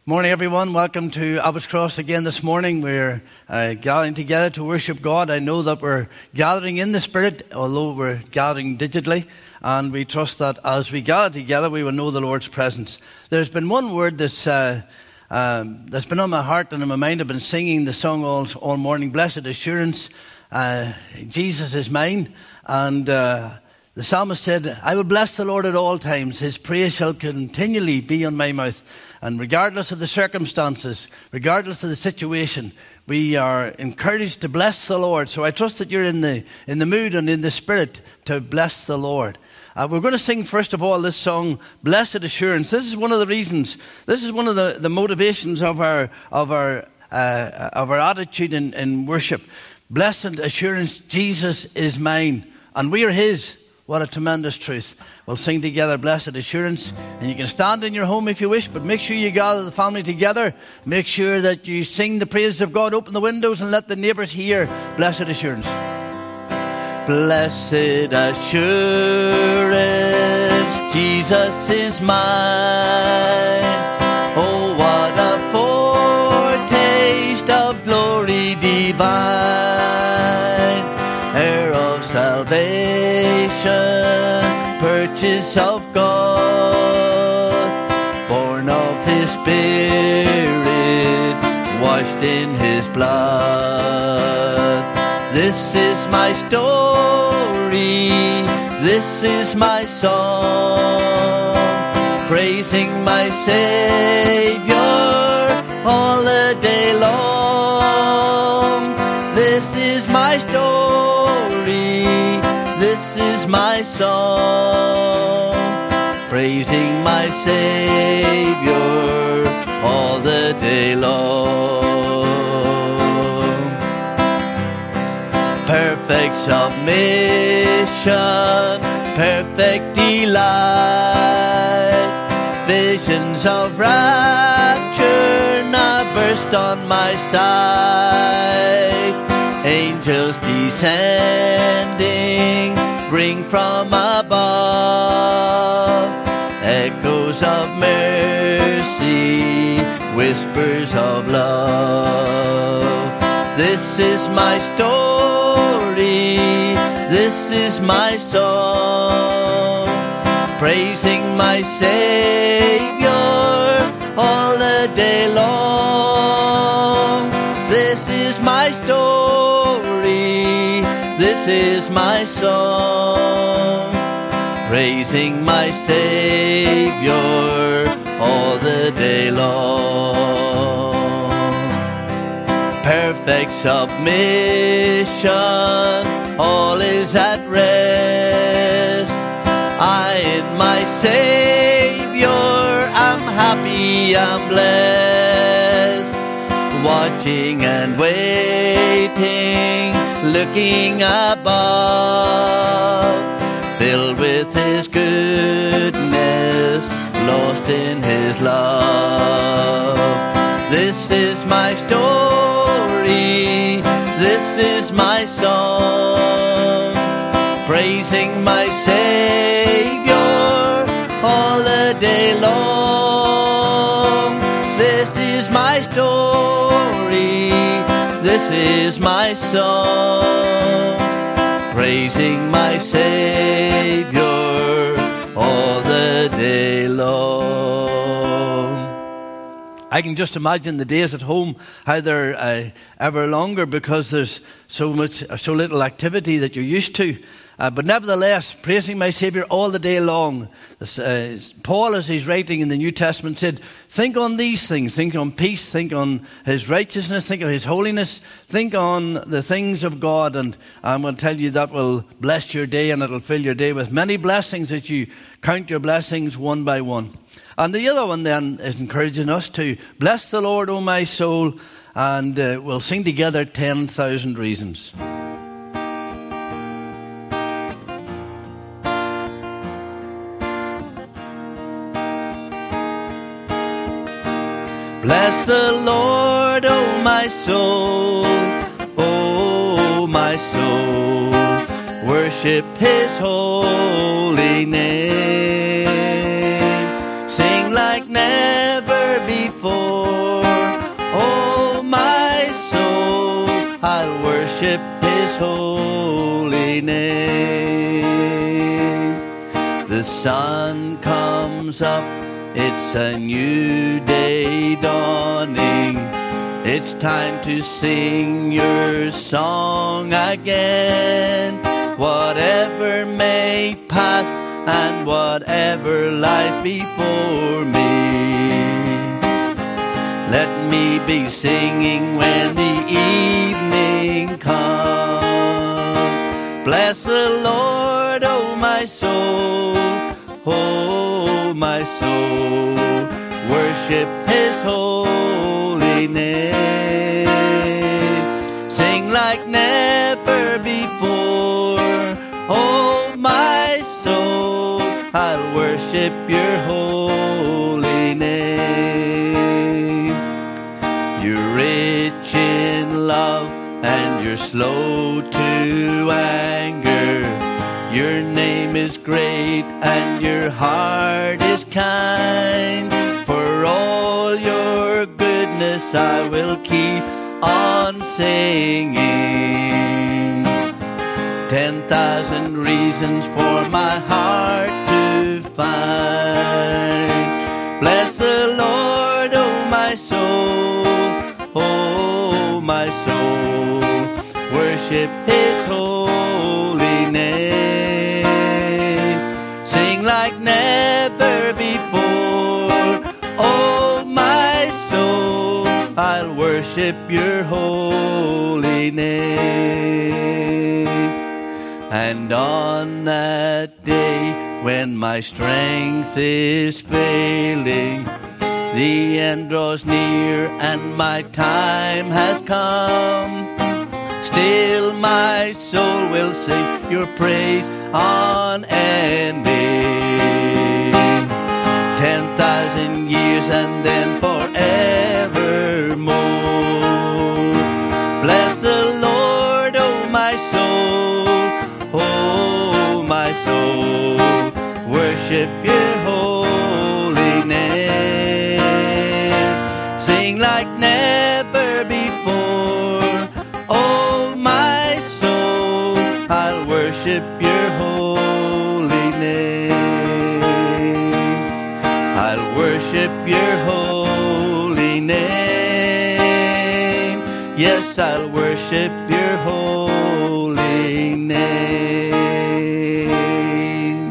Morning, everyone. Welcome to Abbott's Cross again this morning. We're gathering together to worship God. I know that we're gathering in the Spirit, although we're gathering digitally. And we trust that as we gather together, we will know the Lord's presence. There's been one word that's been on my heart and in my mind. I've been singing the song all morning, Blessed Assurance, Jesus is mine. And the psalmist said, I will bless the Lord at all times. His praise shall continually be on my mouth. And regardless of the circumstances, regardless of the situation, we are encouraged to bless the Lord. So I trust that you're in the mood and in the spirit to bless the Lord. We're going to sing, first of all, this song, Blessed Assurance. This is one of the reasons, this is one of the motivations of our attitude in worship. Blessed Assurance, Jesus is mine, and we are His. What a tremendous truth. We'll sing together, Blessed Assurance. And you can stand in your home if you wish, but make sure you gather the family together. Make sure that you sing the praises of God. Open the windows and let the neighbours hear Blessed Assurance. Blessed assurance, Jesus is mine. Oh, what a foretaste of glory divine, heir of salvation, purchase of God, born of His Spirit, washed in His blood. This is my story, this is my song, praising my Savior all the day long. This is my story, this is my song, praising my Savior all the day long. Perfect submission, perfect delight, visions of rapture now burst on my sight. Angels descending bring from above echoes of mercy, whispers of love. This is my story, this is my song, praising my Savior all the day long. This is my story, this is my song, praising my Savior all the day long. Perfect submission, all is at rest. I in my Savior am happy, am blessed, watching and waiting, looking above, filled with His goodness, lost in His love. This is my story, this is my song, praising my Savior all the day long. This is my story, this is my song, praising my Savior all the day long. I can just imagine the days at home, how they're ever longer because there's so little activity that you're used to. But nevertheless, praising my Savior all the day long. Paul, as he's writing in the New Testament, said, think on these things. Think on peace. Think on His righteousness. Think on His holiness. Think on the things of God. And I'm going to tell you that will bless your day, and it'll fill your day with many blessings as you count your blessings one by one. And the other one then is encouraging us to bless the Lord, O my soul. And we'll sing together 10,000 Reasons. Bless the Lord, O my soul, O my soul. Worship His holy name. Sing like never before. sun comes up, it's a new day dawning. It's time to sing your song again. Whatever may pass and whatever lies before me, let me be singing when the evening comes. Bless the Lord, oh my soul, oh my soul. Worship His holy name. Sing like never before, oh my soul. I'll worship your holy name. You're rich in love and you're slow to anger. Your name is great and your heart is kind. For all your goodness I will keep on singing. 10,000 reasons for my heart to find. Bless the Lord, oh my soul, oh my soul. Worship His holy name. Sing like never before, oh my soul. I'll worship your holy name. And on that day when my strength is failing, the end draws near and my time has come, still my soul will sing your praise unending. 10,000 years and then forevermore. Bless the Lord, oh my soul, oh my soul. Worship your holy name. Sing like never before, oh my soul. I'll worship your holy name. I'll worship your holy name. Yes, I'll worship your holy name.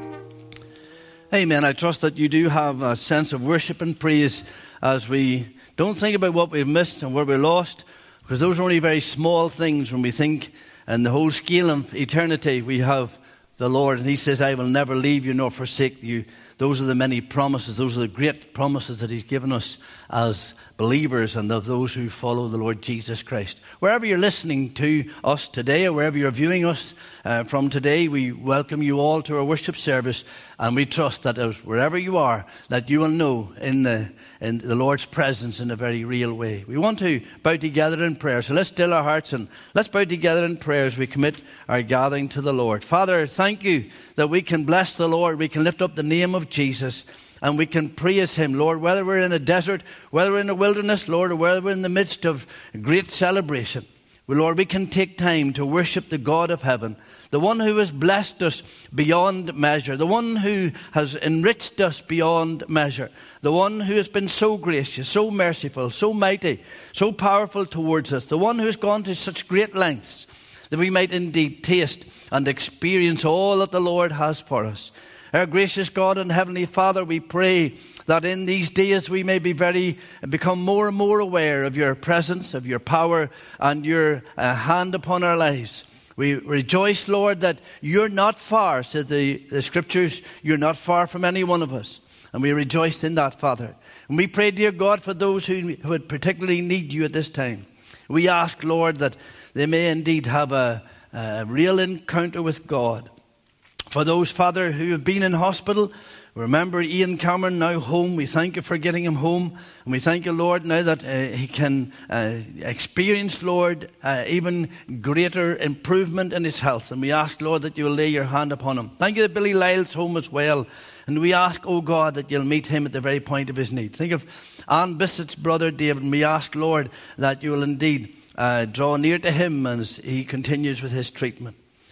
Amen. I trust that you do have a sense of worship and praise as we don't think about what we've missed and where we're lost, because those are only very small things when we think in the whole scale of eternity. We have the Lord, and He says, I will never leave you nor forsake you. Those are the many promises. Those are the great promises that He's given us as believers and of those who follow the Lord Jesus Christ. Wherever you're listening to us today, or wherever you're viewing us from today, we welcome you all to our worship service, and we trust that wherever you are, that you will know in the Lord's presence in a very real way. We want to bow together in prayer, so let's still our hearts and let's bow together in prayer as we commit our gathering to the Lord. Father, thank you that we can bless the Lord, we can lift up the name of Jesus, and we can praise Him, Lord, whether we're in a desert, whether we're in a wilderness, Lord, or whether we're in the midst of great celebration. Well, Lord, we can take time to worship the God of heaven, the one who has blessed us beyond measure, the one who has enriched us beyond measure, the one who has been so gracious, so merciful, so mighty, so powerful towards us, the one who has gone to such great lengths that we might indeed taste and experience all that the Lord has for us. Our gracious God and Heavenly Father, we pray that in these days we may become more and more aware of your presence, of your power, and your hand upon our lives. We rejoice, Lord, that you're not far, said the Scriptures. You're not far from any one of us. And we rejoice in that, Father. And we pray, dear God, for those who would particularly need you at this time. We ask, Lord, that they may indeed have a real encounter with God. For those, Father, who have been in hospital, remember Ian Cameron now home. We thank you for getting him home. And we thank you, Lord, now that he can experience, Lord, even greater improvement in his health. And we ask, Lord, that you will lay your hand upon him. Thank you that Billy Lyle's home as well. And we ask, oh God, that you'll meet him at the very point of his need. Think of Ann Bissett's brother, David. And we ask, Lord, that you will indeed draw near to him as he continues with his treatment.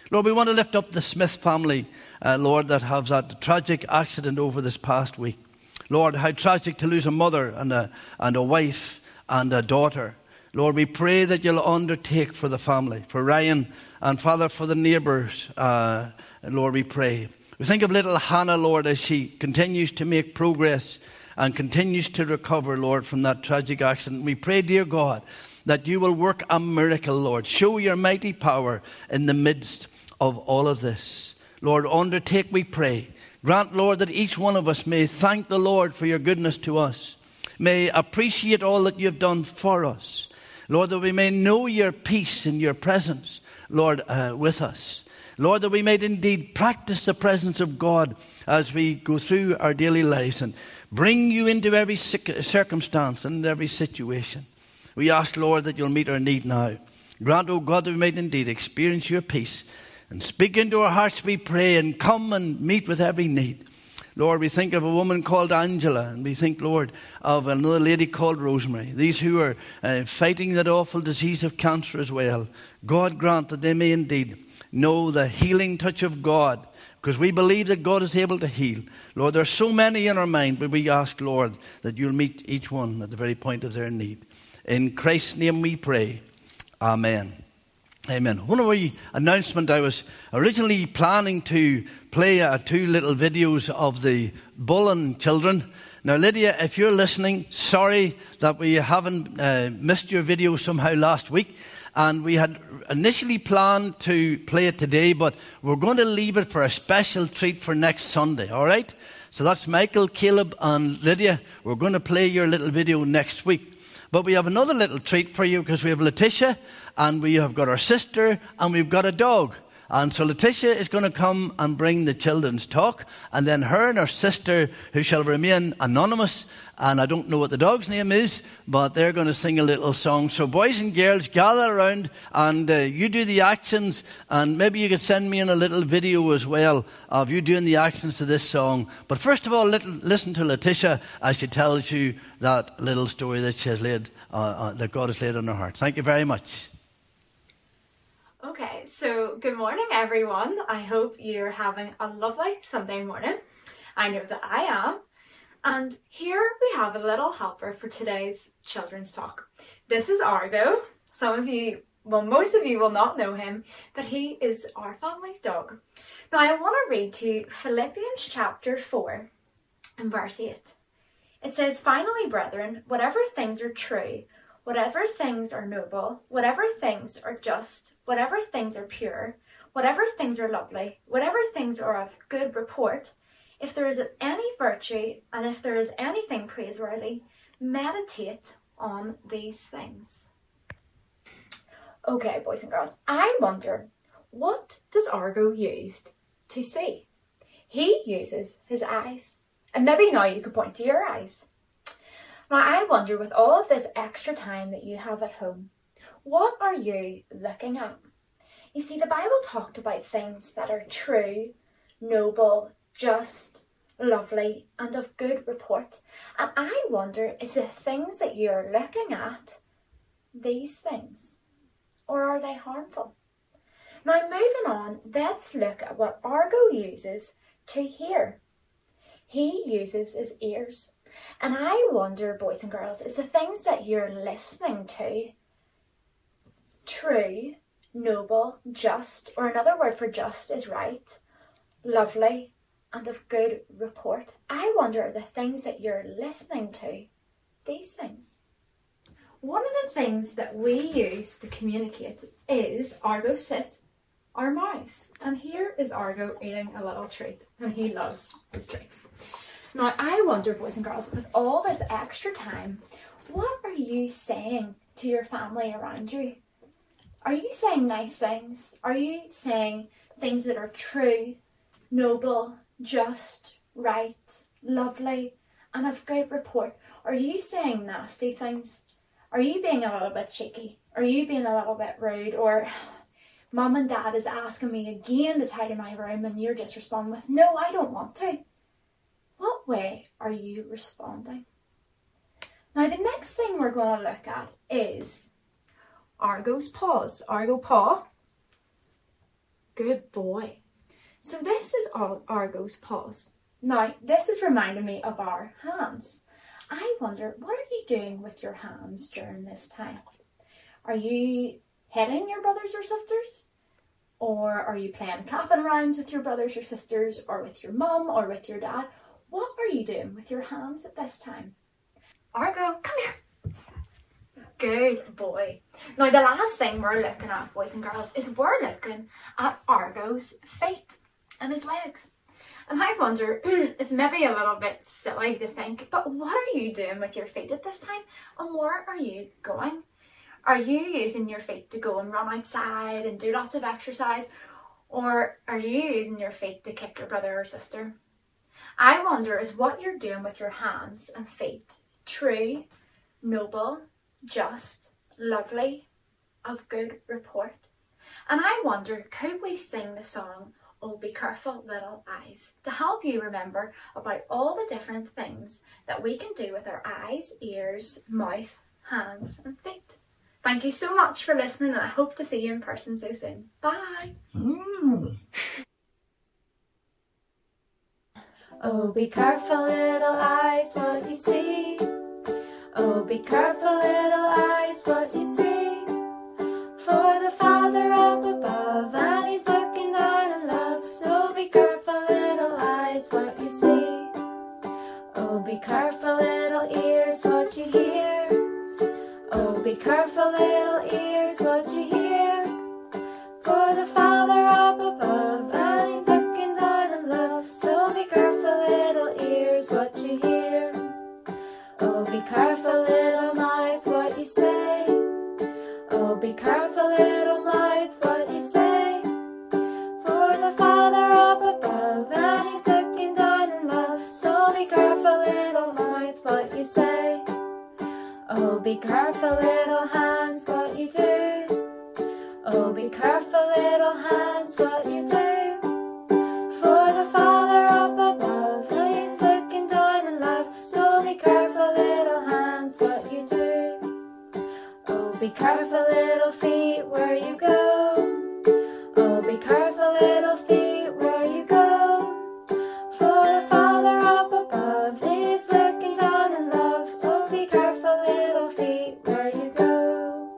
Lord, we want to lift up the Smith family, Lord, that have that tragic accident over this past week. Lord, how tragic to lose a mother and a wife and a daughter. Lord, we pray that you'll undertake for the family, for Ryan, and Father, for the neighbours. Lord, we pray. We think of little Hannah, Lord, as she continues to make progress and continues to recover, Lord, from that tragic accident. We pray, dear God, that you will work a miracle, Lord. Show your mighty power in the midst of all of this. Lord, undertake, we pray. Grant, Lord, that each one of us may thank the Lord for your goodness to us. May appreciate all that you have done for us. Lord, that we may know your peace in your presence, Lord, with us. Lord, that we may indeed practice the presence of God as we go through our daily lives and bring you into every circumstance and every situation. We ask, Lord, that you'll meet our need now. Grant, O God, that we may indeed experience your peace and speak into our hearts, we pray, and come and meet with every need. Lord, we think of a woman called Angela, and we think, Lord, of another lady called Rosemary. These who are fighting that awful disease of cancer as well. God grant that they may indeed know the healing touch of God, because we believe that God is able to heal. Lord, there are so many in our mind, but we ask, Lord, that you'll meet each one at the very point of their need. In Christ's name we pray. Amen. Amen. One wee announcement. I was originally planning to play two little videos of the Bullen children. Now, Lydia, if you're listening, sorry that we haven't missed your video somehow last week. And we had initially planned to play it today, but we're going to leave it for a special treat for next Sunday, all right? So that's Michael, Caleb, and Lydia. We're going to play your little video next week. But we have another little treat for you, because we have Letitia, and we have got our sister, and we've got a dog. And so Letitia is going to come and bring the children's talk, and then her and her sister, who shall remain anonymous, and I don't know what the dog's name is, but they're going to sing a little song. So boys and girls, gather around, and you do the actions, and maybe you could send me in a little video as well of you doing the actions to this song. But first of all, listen to Letitia as she tells you that little story that she has laid, that God has laid on her heart. Thank you very much. Okay, so good morning everyone. I hope you're having a lovely Sunday morning. I know that I am. And here we have a little helper for today's children's talk. This is Argo. Some of you, well, most of you will not know him, but he is our family's dog. Now I want to read to you Philippians chapter 4 and verse 8. It says, "Finally, brethren, whatever things are true, whatever things are noble, whatever things are just, whatever things are pure, whatever things are lovely, whatever things are of good report, if there is any virtue and if there is anything praiseworthy, meditate on these things." Okay, boys and girls, I wonder, what does Argo use to see? He uses his eyes. And maybe now you could point to your eyes. Now, I wonder, with all of this extra time that you have at home, what are you looking at? You see, the Bible talked about things that are true, noble, just, lovely, and of good report. And I wonder, is the things that you're looking at these things? Or are they harmful? Now, moving on, let's look at what Argo uses to hear. He uses his ears. And I wonder, boys and girls, is the things that you're listening to true, noble, just, or another word for just is right, lovely, and of good report? I wonder, are the things that you're listening to these things? One of the things that we use to communicate is Argo sit, our mouths. And here is Argo eating a little treat, and he loves his treats. Now, I wonder, boys and girls, with all this extra time, what are you saying to your family around you? Are you saying nice things? Are you saying things that are true, noble, just, right, lovely, and of good report? Are you saying nasty things? Are you being a little bit cheeky? Are you being a little bit rude? Or Mum and Dad is asking me again to tidy my room and you're just responding with, "No, I don't want to." What way are you responding? Now, the next thing we're going to look at is Argo's paws. Argo paw. Good boy. So this is all Argo's paws. Now, this is reminding me of our hands. I wonder, what are you doing with your hands during this time? Are you hitting your brothers or sisters? Or are you playing clapping rhymes with your brothers or sisters, or with your mum or with your dad? What are you doing with your hands at this time? Argo, come here. Good boy. Now, the last thing we're looking at, boys and girls, is we're looking at Argo's feet and his legs. And I wonder, it's maybe a little bit silly to think, but what are you doing with your feet at this time? And where are you going? Are you using your feet to go and run outside and do lots of exercise? Or are you using your feet to kick your brother or sister? I wonder, is what you're doing with your hands and feet true, noble, just, lovely, of good report? And I wonder, could we sing the song, "Oh, be careful, little eyes," to help you remember about all the different things that we can do with our eyes, ears, mouth, hands and feet. Thank you so much for listening, and I hope to see you in person so soon. Bye. Oh, be careful, little eyes, what you see. Oh, be careful, little eyes, what you see. For the Father up above, and He's looking down in love. So be careful, little eyes, what you see. Oh, be careful, little ears, what you hear. Oh, be careful, little ears, what you hear. For the Father up above, and He's looking down in love. So be careful, little ears, what you hear. Oh, be careful, little mouth, what you say. Oh, be careful, little mouth, what you say. For the Father up above, and He's looking down in love. So be careful, little mouth, what you say. Oh, be careful, little hands, what you do. Oh, be careful, little hands, what you do. For the Father up above, He's looking down in love. So be careful, little hands, what you do. Oh, be careful, little feet, where you go. Oh, be careful, little feet, where you go. For the Father up above, He's looking down in love. So be careful, little feet, where you go.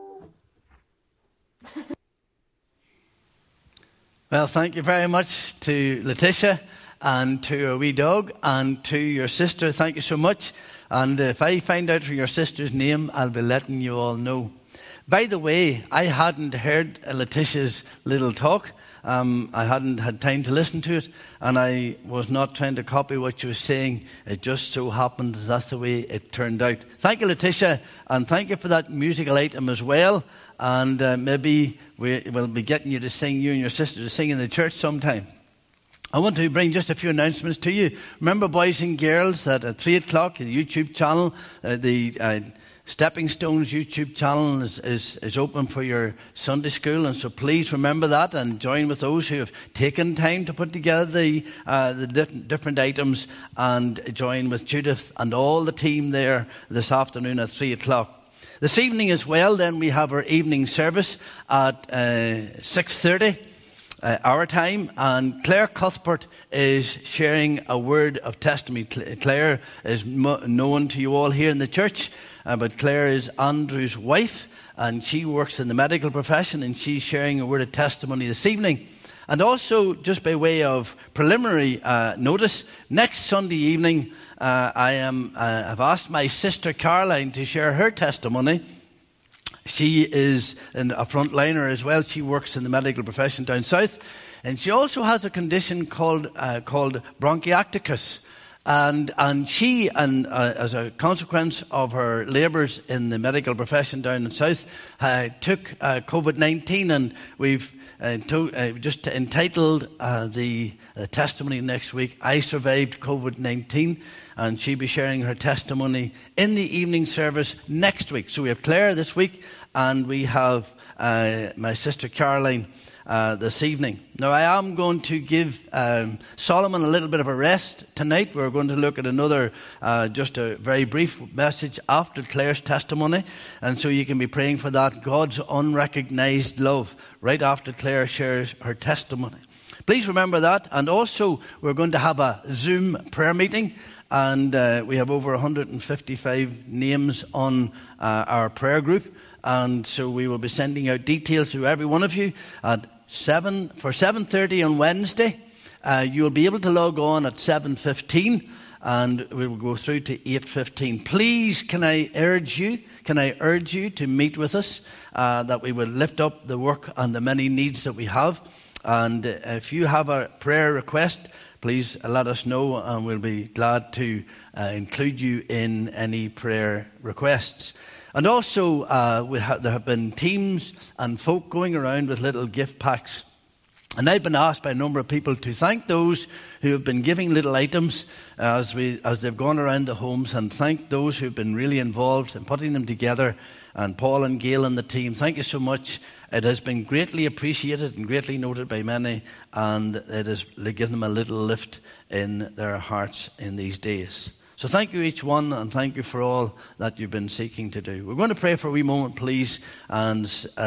Well, thank you very much to Letitia and to our wee dog and to your sister. Thank you so much. And if I find out your sister's name, I'll be letting you all know. By the way, I hadn't heard Letitia's little talk. I hadn't had time to listen to it, and I was not trying to copy what she was saying. It just so happened that's the way it turned out. Thank you, Letitia, and thank you for that musical item as well. And maybe we'll be getting you to sing, you and your sister, to sing in the church sometime. I want to bring just a few announcements to you. Remember, boys and girls, that at 3 o'clock, the YouTube channel, the Stepping Stones YouTube channel is open for your Sunday school, and so please remember that and join with those who have taken time to put together the different items, and join with Judith and all the team there this afternoon at 3 o'clock. This evening as well, then we have our evening service at 6:30 our time, and Claire Cuthbert is sharing a word of testimony. Claire is known to you all here in the church. But Claire is Andrew's wife, and she works in the medical profession, and she's sharing a word of testimony this evening. And also, just by way of preliminary notice, next Sunday evening, I've asked my sister Caroline to share her testimony. She is a frontliner as well. She works in the medical profession down south, and she also has a condition called bronchiectasis. And she, as a consequence of her labours in the medical profession down in south, took COVID-19, and we've just entitled the testimony next week, "I Survived COVID-19," and she'll be sharing her testimony in the evening service next week. So we have Claire this week, and we have my sister Caroline. this evening. Now, I am going to give Solomon a little bit of a rest tonight. We're going to look at another, just a very brief message after Claire's testimony. And so you can be praying for that, God's unrecognized love, right after Claire shares her testimony. Please remember that. And also, we're going to have a Zoom prayer meeting. And we have over 155 names on our prayer group. And so we will be sending out details to every one of you at 7:30 on Wednesday. You'll be able to log on at 7:15, and we will go through to 8:15. Please, can I urge you to meet with us, that we will lift up the work and the many needs that we have. And if you have a prayer request, please let us know, and we'll be glad to include you in any prayer requests. And also, there have been teams and folk going around with little gift packs. And I've been asked by a number of people to thank those who have been giving little items as they've gone around the homes, and thank those who have been really involved in putting them together. And Paul and Gail and the team, thank you so much. It has been greatly appreciated and greatly noted by many, and it has given them a little lift in their hearts in these days. So thank you each one, and thank you for all that you've been seeking to do. We're going to pray for a wee moment, please, and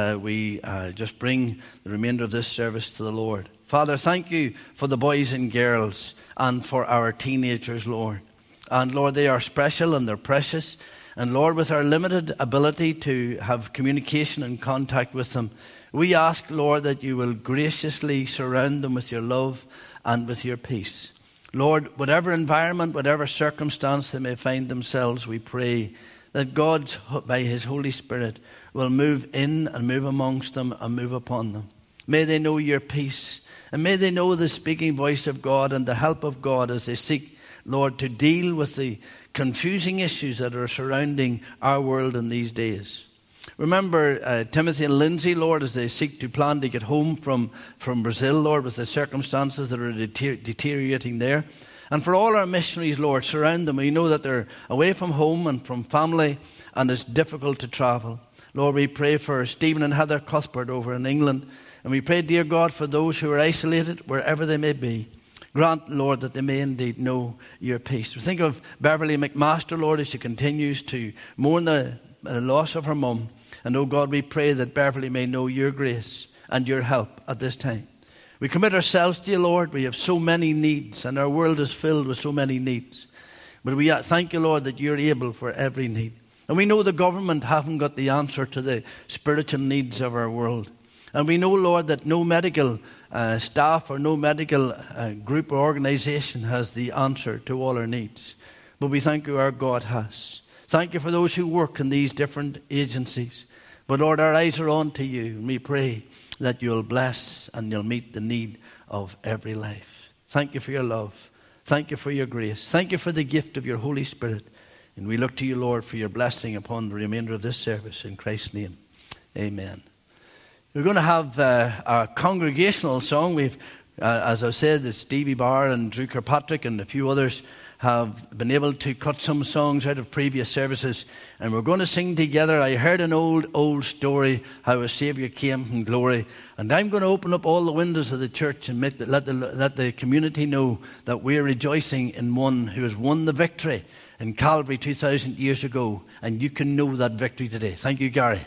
we just bring the remainder of this service to the Lord. Father, thank you for the boys and girls and for our teenagers, Lord. And Lord, they are special and they're precious. And Lord, with our limited ability to have communication and contact with them, we ask, Lord, that you will graciously surround them with your love and with your peace. Lord, whatever environment, whatever circumstance they may find themselves, we pray that God, by his Holy Spirit, will move in and move amongst them and move upon them. May they know your peace, and may they know the speaking voice of God and the help of God as they seek, Lord, to deal with the confusing issues that are surrounding our world in these days. Remember Timothy and Lindsay, Lord, as they seek to plan to get home from Brazil, Lord, with the circumstances that are deteriorating there. And for all our missionaries, Lord, surround them. We know that they're away from home and from family, and it's difficult to travel. Lord, we pray for Stephen and Heather Cuthbert over in England. And we pray, dear God, for those who are isolated, wherever they may be. Grant, Lord, that they may indeed know your peace. We think of Beverly McMaster, Lord, as she continues to mourn the loss of her mum. And, oh God, we pray that Beverly may know your grace and your help at this time. We commit ourselves to you, Lord. We have so many needs, and our world is filled with so many needs. But we thank you, Lord, that you're able for every need. And we know the government haven't got the answer to the spiritual needs of our world. And we know, Lord, that no medical staff or no medical group or organization has the answer to all our needs. But we thank you our God has. Thank you for those who work in these different agencies. But Lord, our eyes are on to you, and we pray that you'll bless and you'll meet the need of every life. Thank you for your love. Thank you for your grace. Thank you for the gift of your Holy Spirit. And we look to you, Lord, for your blessing upon the remainder of this service. In Christ's name, amen. We're going to have a congregational song. We've, as I said, that Stevie Barr and Drew Kirkpatrick and a few others have been able to cut some songs out of previous services, and we're going to sing together. I heard an old story how a Saviour came from glory, and I'm going to open up all the windows of the church and let the community know that we're rejoicing in one who has won the victory in Calvary 2,000 years ago, and you can know that victory today. Thank you, Gary.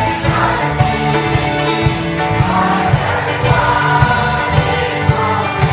Hallelujah.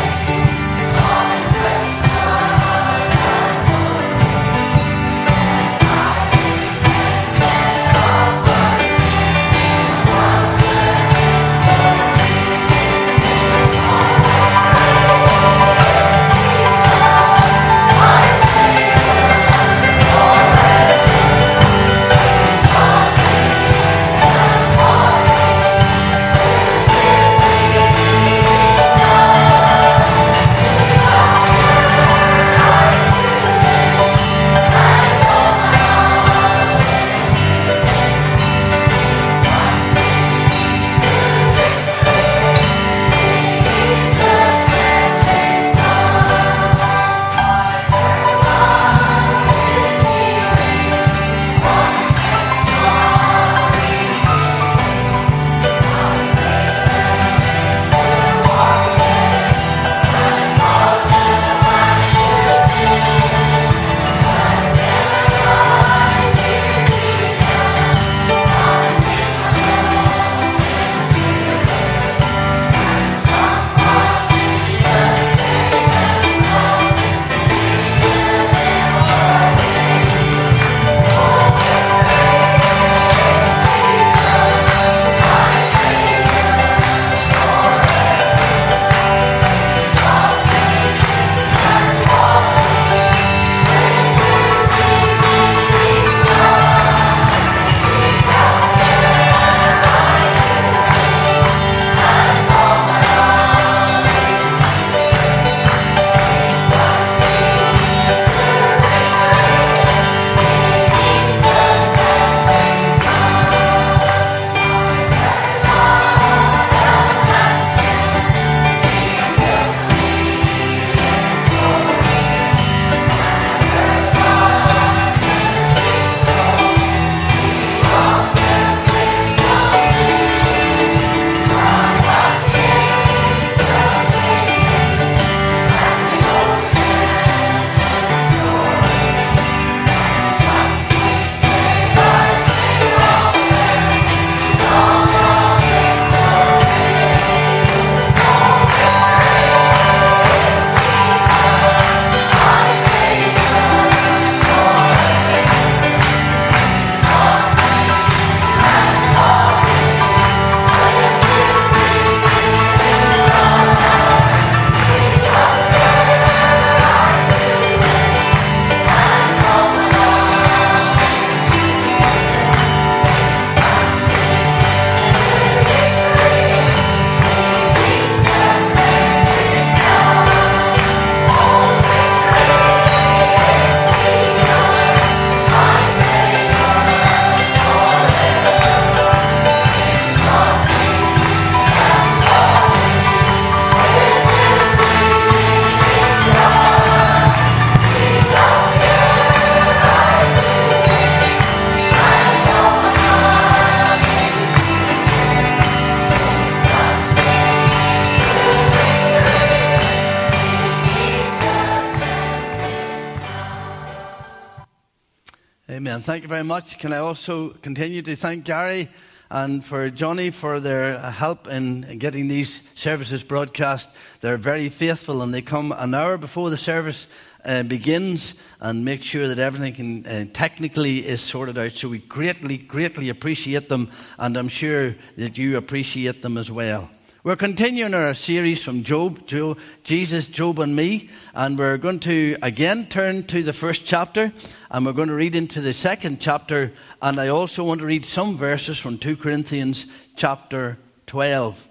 Amen. Thank you very much. Can I also continue to thank Gary and for Johnny for their help in getting these services broadcast. They're very faithful, and they come an hour before the service begins and make sure that everything technically is sorted out. So we greatly appreciate them, and I'm sure that you appreciate them as well. We're continuing our series from Job, Jesus, Job and me, and we're going to again turn to the first chapter, and we're going to read into the second chapter, and I also want to read some verses from 2 Corinthians chapter 12.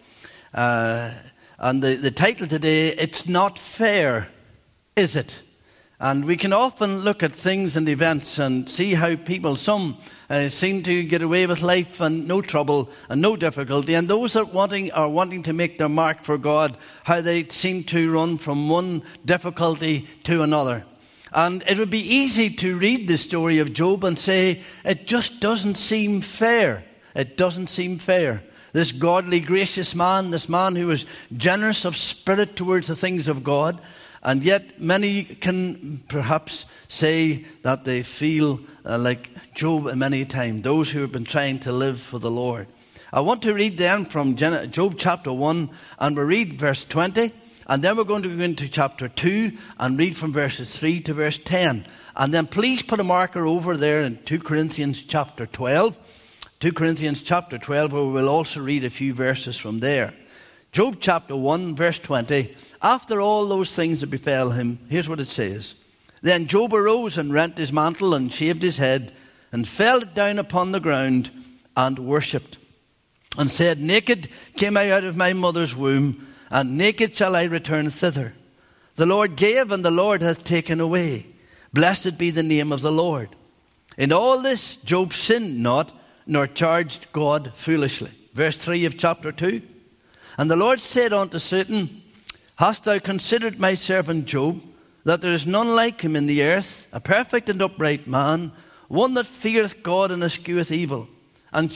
And the title today, It's Not Fair, Is It? And we can often look at things and events and see how people, some seem to get away with life and no trouble and no difficulty. And those that are wanting to make their mark for God, how they seem to run from one difficulty to another. And it would be easy to read the story of Job and say, it just doesn't seem fair. It doesn't seem fair. This godly, gracious man, this man who was generous of spirit towards the things of God. And yet many can perhaps say that they feel like Job many times, those who have been trying to live for the Lord. I want to read then from Job chapter 1, and we'll read verse 20, and then we're going to go into chapter 2 and read from verses 3 to verse 10. And then please put a marker over there in 2 Corinthians chapter 12. 2 Corinthians chapter 12, where we'll also read a few verses from there. Job chapter 1, verse 20. After all those things that befell him, here's what it says. Then Job arose and rent his mantle and shaved his head and fell down upon the ground and worshipped and said, Naked came I out of my mother's womb, and naked shall I return thither. The Lord gave, and the Lord hath taken away. Blessed be the name of the Lord. In all this Job sinned not, nor charged God foolishly. Verse 3 of chapter 2. And the Lord said unto Satan, Hast thou considered my servant Job, that there is none like him in the earth, a perfect and upright man, one that feareth God and escheweth evil, and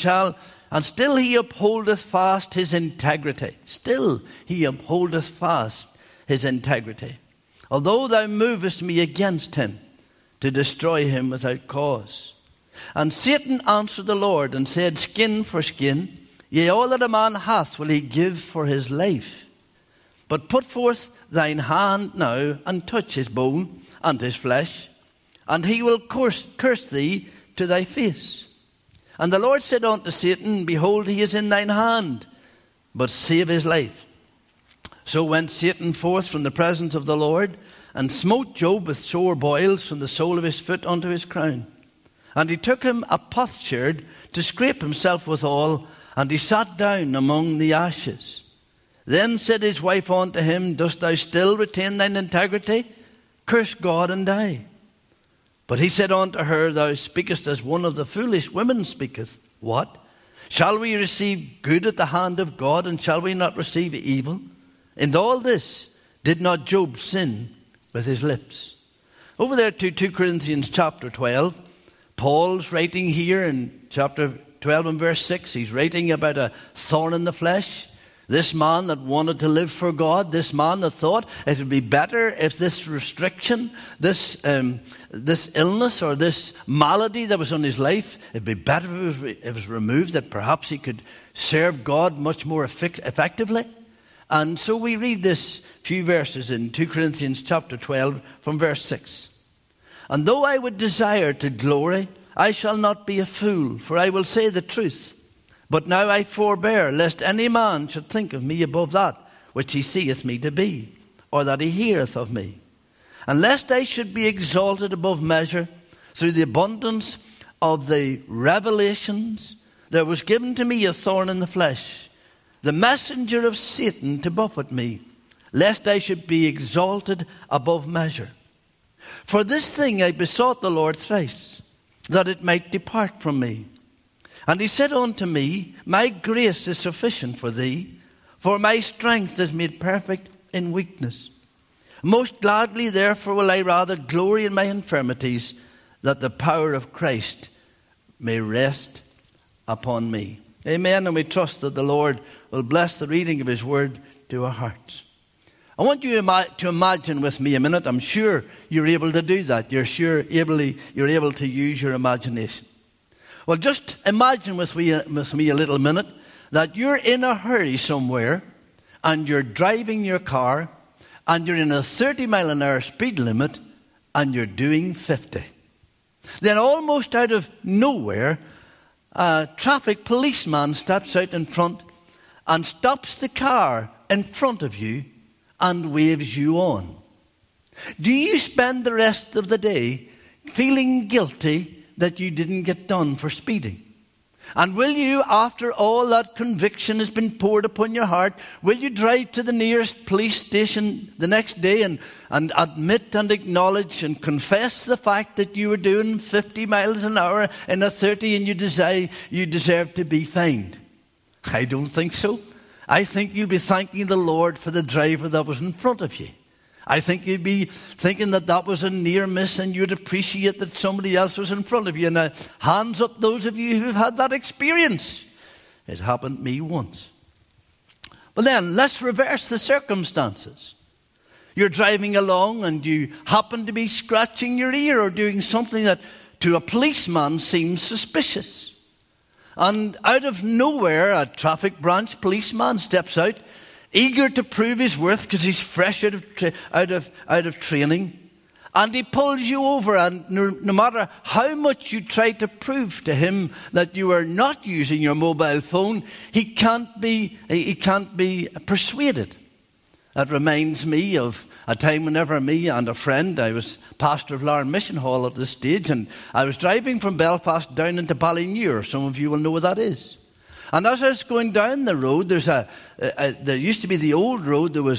still he upholdeth fast his integrity. Still he upholdeth fast his integrity. Although thou movest me against him, to destroy him without cause. And Satan answered the Lord, and said, Skin for skin, yea, all that a man hath will he give for his life. But put forth thine hand now, and touch his bone and his flesh, and he will curse thee to thy face. And the Lord said unto Satan, Behold, he is in thine hand, but save his life. So went Satan forth from the presence of the Lord, and smote Job with sore boils from the sole of his foot unto his crown. And he took him a potsherd to scrape himself withal, and he sat down among the ashes. Then said his wife unto him, Dost thou still retain thine integrity? Curse God and die. But he said unto her, Thou speakest as one of the foolish women speaketh. What? Shall we receive good at the hand of God, and shall we not receive evil? In all this did not Job sin with his lips. Over there to 2 Corinthians chapter 12, Paul's writing here in chapter 12 and verse 6. He's writing about a thorn in the flesh. This man that wanted to live for God, this man that thought it would be better if this restriction, this illness or this malady that was on his life, it'd be better if it was removed, that perhaps he could serve God much more effectively. And so we read this few verses in 2 Corinthians chapter 12 from verse 6. And though I would desire to glory, I shall not be a fool, for I will say the truth. But now I forbear, lest any man should think of me above that which he seeth me to be, or that he heareth of me. And lest I should be exalted above measure through the abundance of the revelations, there was given to me a thorn in the flesh, the messenger of Satan to buffet me, lest I should be exalted above measure. For this thing I besought the Lord thrice, that it might depart from me. And he said unto me, My grace is sufficient for thee, for my strength is made perfect in weakness. Most gladly, therefore, will I rather glory in my infirmities, that the power of Christ may rest upon me. Amen. And we trust that the Lord will bless the reading of his word to our hearts. I want you to imagine with me a minute. I'm sure you're able to do that. You're able to use your imagination. Well, just imagine with me a little minute that you're in a hurry somewhere and you're driving your car and you're in a 30-mile-an-hour speed limit and you're doing 50. Then almost out of nowhere, a traffic policeman steps out in front and stops the car in front of you and waves you on. Do you spend the rest of the day feeling guilty that you didn't get done for speeding? And will you, after all that conviction has been poured upon your heart, will you drive to the nearest police station the next day and admit and acknowledge and confess the fact that you were doing 50 miles an hour in a 30 and you deserve to be fined? I don't think so. I think you'll be thanking the Lord for the driver that was in front of you. I think you'd be thinking that was a near miss and you'd appreciate that somebody else was in front of you. Now, hands up those of you who've had that experience. It happened to me once. But then, let's reverse the circumstances. You're driving along and you happen to be scratching your ear or doing something that to a policeman seems suspicious. And out of nowhere, a traffic branch policeman steps out, eager to prove his worth because he's fresh out of training. And he pulls you over, and no matter how much you try to prove to him that you are not using your mobile phone, he can't be persuaded. That reminds me of a time whenever me and a friend, I was pastor of Larne Mission Hall at this stage, and I was driving from Belfast down into Ballinure. Some of you will know what that is. And as I was going down the road, there used to be the old road. There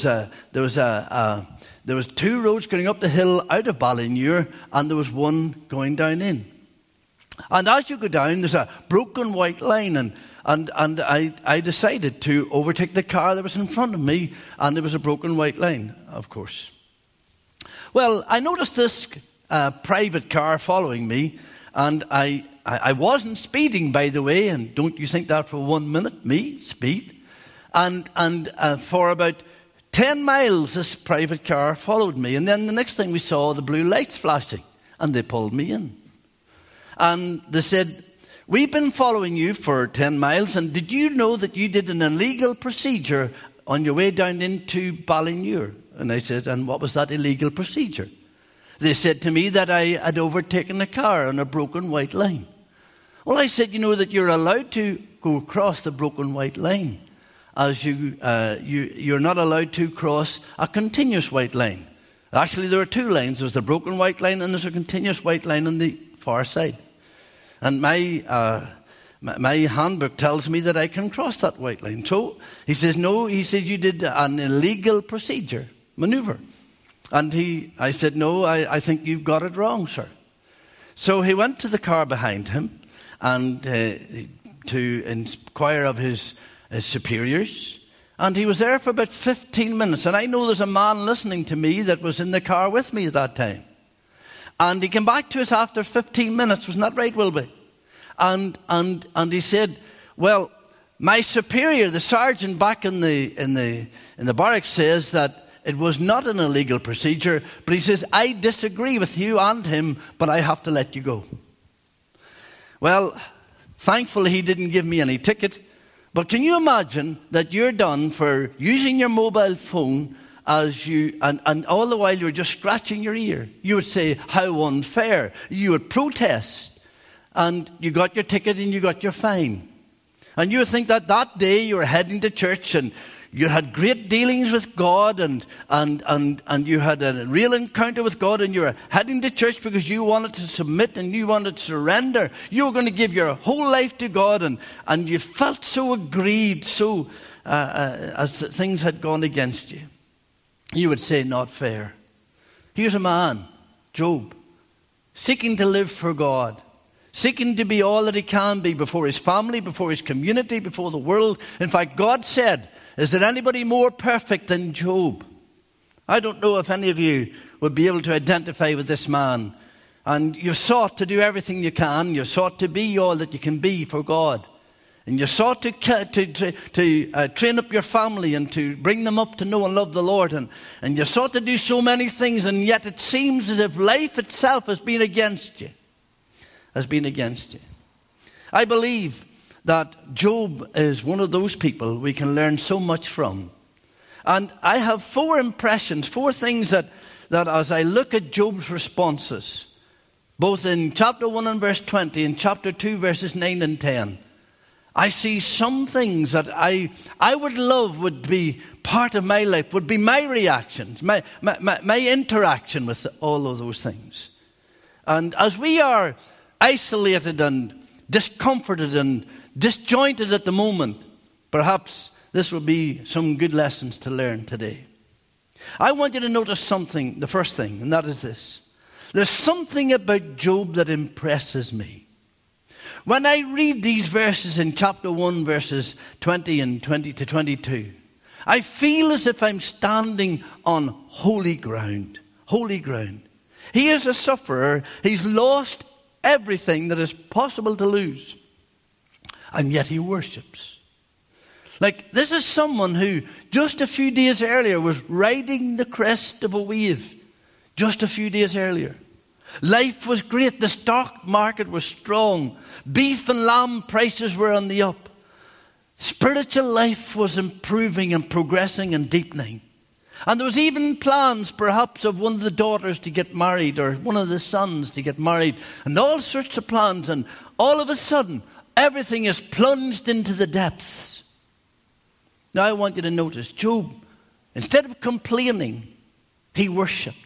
was two roads going up the hill out of Ballinure, and there was one going down in. And as you go down, there's a broken white line, and I decided to overtake the car that was in front of me, and there was a broken white line, of course. Well, I noticed this private car following me, and I wasn't speeding, by the way, and don't you think that for 1 minute, me, speed. And for about 10 miles, this private car followed me. And then the next thing we saw, the blue lights flashing, and they pulled me in. And they said, "We've been following you for 10 miles, and did you know that you did an illegal procedure on your way down into Ballinure?" And I said, "And what was that illegal procedure?" They said to me that I had overtaken a car on a broken white line. Well, I said, "You know that you're allowed to go across the broken white line, as you're not allowed to cross a continuous white line." Actually, there are two lines. There's the broken white line and there's a continuous white line on the far side. And my handbook tells me that I can cross that white line. So he says, "No," he says, "you did an illegal maneuver." And I said, "No, I think you've got it wrong, sir." So he went to the car behind him and to inquire of his superiors. And he was there for about 15 minutes. And I know there's a man listening to me that was in the car with me at that time. And he came back to us after 15 minutes. Wasn't that right, Wilby? And he said, "Well, my superior, the sergeant back in the barracks, says that it was not an illegal procedure, but he says, I disagree with you and him, but I have to let you go." Well, thankfully he didn't give me any ticket. But can you imagine that you're done for using your mobile phone and all the while you're just scratching your ear? You would say, "How unfair." You would protest, and you got your ticket and you got your fine. And you would think that day you were heading to church and you had great dealings with God and you had a real encounter with God, and you were heading to church because you wanted to submit and you wanted to surrender. You were going to give your whole life to God, and you felt so aggrieved, as things had gone against you. You would say, "Not fair." Here's a man, Job, seeking to live for God, seeking to be all that he can be before his family, before his community, before the world. In fact, God said, "Is there anybody more perfect than Job?" I don't know if any of you would be able to identify with this man. And you've sought to do everything you can. You've sought to be all that you can be for God. And you sought to train up your family and to bring them up to know and love the Lord. And you sought to do so many things, and yet it seems as if life itself has been against you. I believe that Job is one of those people we can learn so much from. And I have 4 impressions, 4 things that as I look at Job's responses, both in chapter 1 and verse 20 and chapter 2 verses 9 and 10, I see some things that I would love would be part of my life, would be my reactions, my interaction with all of those things. And as we are isolated and discomforted and disjointed at the moment, perhaps this will be some good lessons to learn today. I want you to notice something, the first thing, and that is this. There's something about Job that impresses me. When I read these verses in chapter 1, verses 20 and 20 to 22, I feel as if I'm standing on holy ground. Holy ground. He is a sufferer. He's lost everything that is possible to lose. And yet he worships. Like, this is someone who just a few days earlier was riding the crest of a wave. Just a few days earlier. Life was great. The stock market was strong. Beef and lamb prices were on the up. Spiritual life was improving and progressing and deepening. And there was even plans perhaps of one of the daughters to get married or one of the sons to get married. And all sorts of plans. And all of a sudden, everything is plunged into the depths. Now I want you to notice, Job, instead of complaining, he worshipped.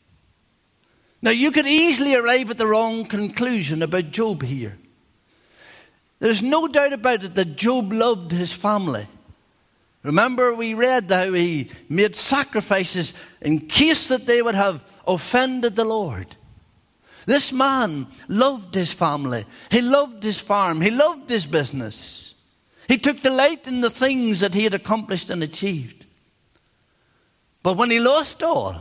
Now, you could easily arrive at the wrong conclusion about Job here. There's no doubt about it that Job loved his family. Remember, we read how he made sacrifices in case that they would have offended the Lord. This man loved his family. He loved his farm. He loved his business. He took delight in the things that he had accomplished and achieved. But when he lost all,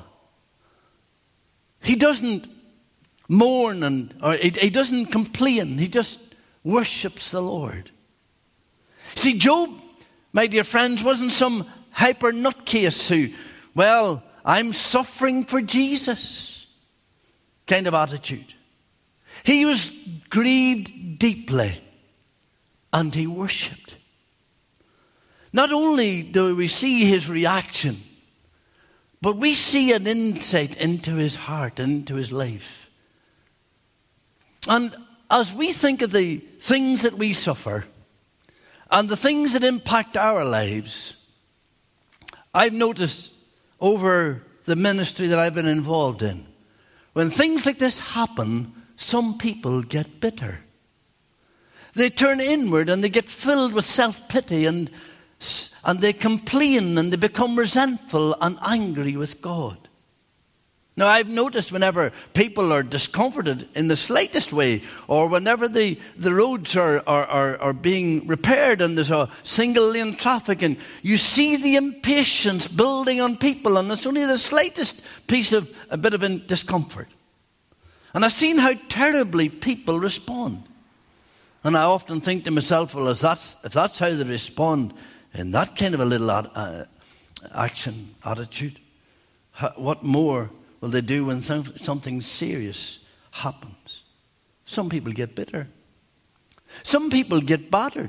he doesn't mourn or he doesn't complain. He just worships the Lord. See, Job, my dear friends, wasn't some hyper nutcase who, well, I'm suffering for Jesus kind of attitude. He was grieved deeply and he worshipped. Not only do we see his reaction, but we see an insight into his heart, into his life. And as we think of the things that we suffer and the things that impact our lives, I've noticed over the ministry that I've been involved in, when things like this happen, some people get bitter. They turn inward and they get filled with self-pity and they complain and they become resentful and angry with God. Now, I've noticed whenever people are discomforted in the slightest way, or whenever the roads are being repaired and there's a single lane traffic, and you see the impatience building on people, and it's only the slightest piece of a bit of discomfort. And I've seen how terribly people respond. And I often think to myself, well, if that's how they respond in that kind of a little attitude, what more will they do when something serious happens? Some people get bitter. Some people get battered.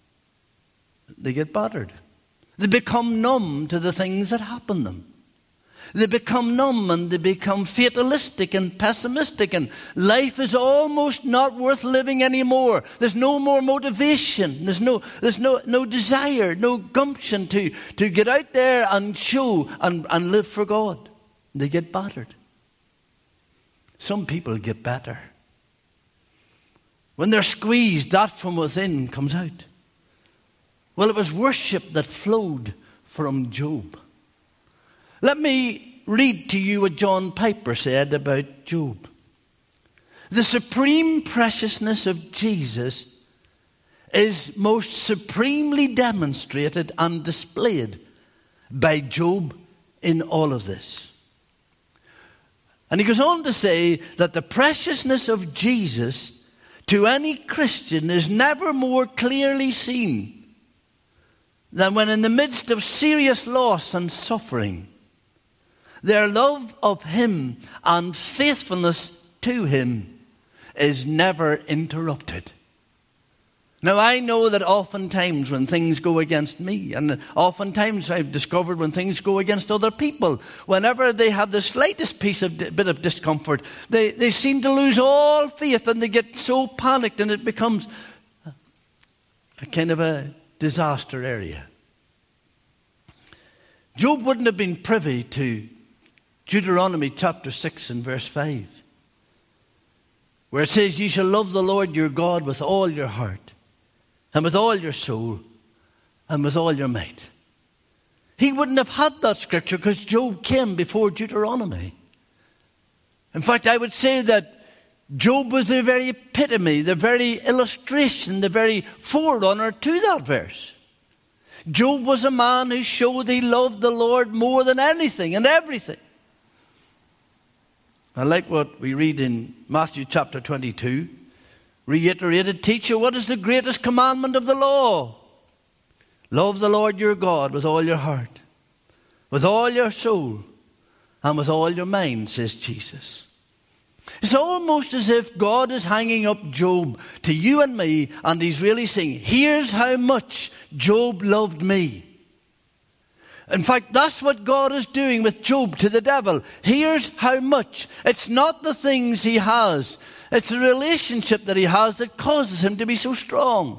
They get battered. They become numb to the things that happen to them. They become numb and they become fatalistic and pessimistic, and life is almost not worth living anymore. There's no more motivation. There's no desire, no gumption to get out there and show and live for God. They get battered. Some people get better. When they're squeezed, that from within comes out. Well, it was worship that flowed from Job. Let me read to you what John Piper said about Job. The supreme preciousness of Jesus is most supremely demonstrated and displayed by Job in all of this. And he goes on to say that the preciousness of Jesus to any Christian is never more clearly seen than when in the midst of serious loss and suffering, their love of him and faithfulness to him is never interrupted. Now, I know that oftentimes when things go against me, and oftentimes I've discovered when things go against other people, whenever they have the slightest bit of discomfort, they seem to lose all faith and they get so panicked and it becomes a kind of a disaster area. Job wouldn't have been privy to Deuteronomy chapter 6 and verse 5, where it says, "You shall love the Lord your God with all your heart, and with all your soul, and with all your might." He wouldn't have had that scripture because Job came before Deuteronomy. In fact, I would say that Job was the very epitome, the very illustration, the very forerunner to that verse. Job was a man who showed he loved the Lord more than anything and everything. I like what we read in Matthew chapter 22. Reiterated, "Teacher, what is the greatest commandment of the law?" "Love the Lord your God with all your heart, with all your soul, and with all your mind," says Jesus. It's almost as if God is hanging up Job to you and me, and he's really saying, here's how much Job loved me. In fact, that's what God is doing with Job to the devil. Here's how much. It's not the things he has. It's the relationship that he has that causes him to be so strong.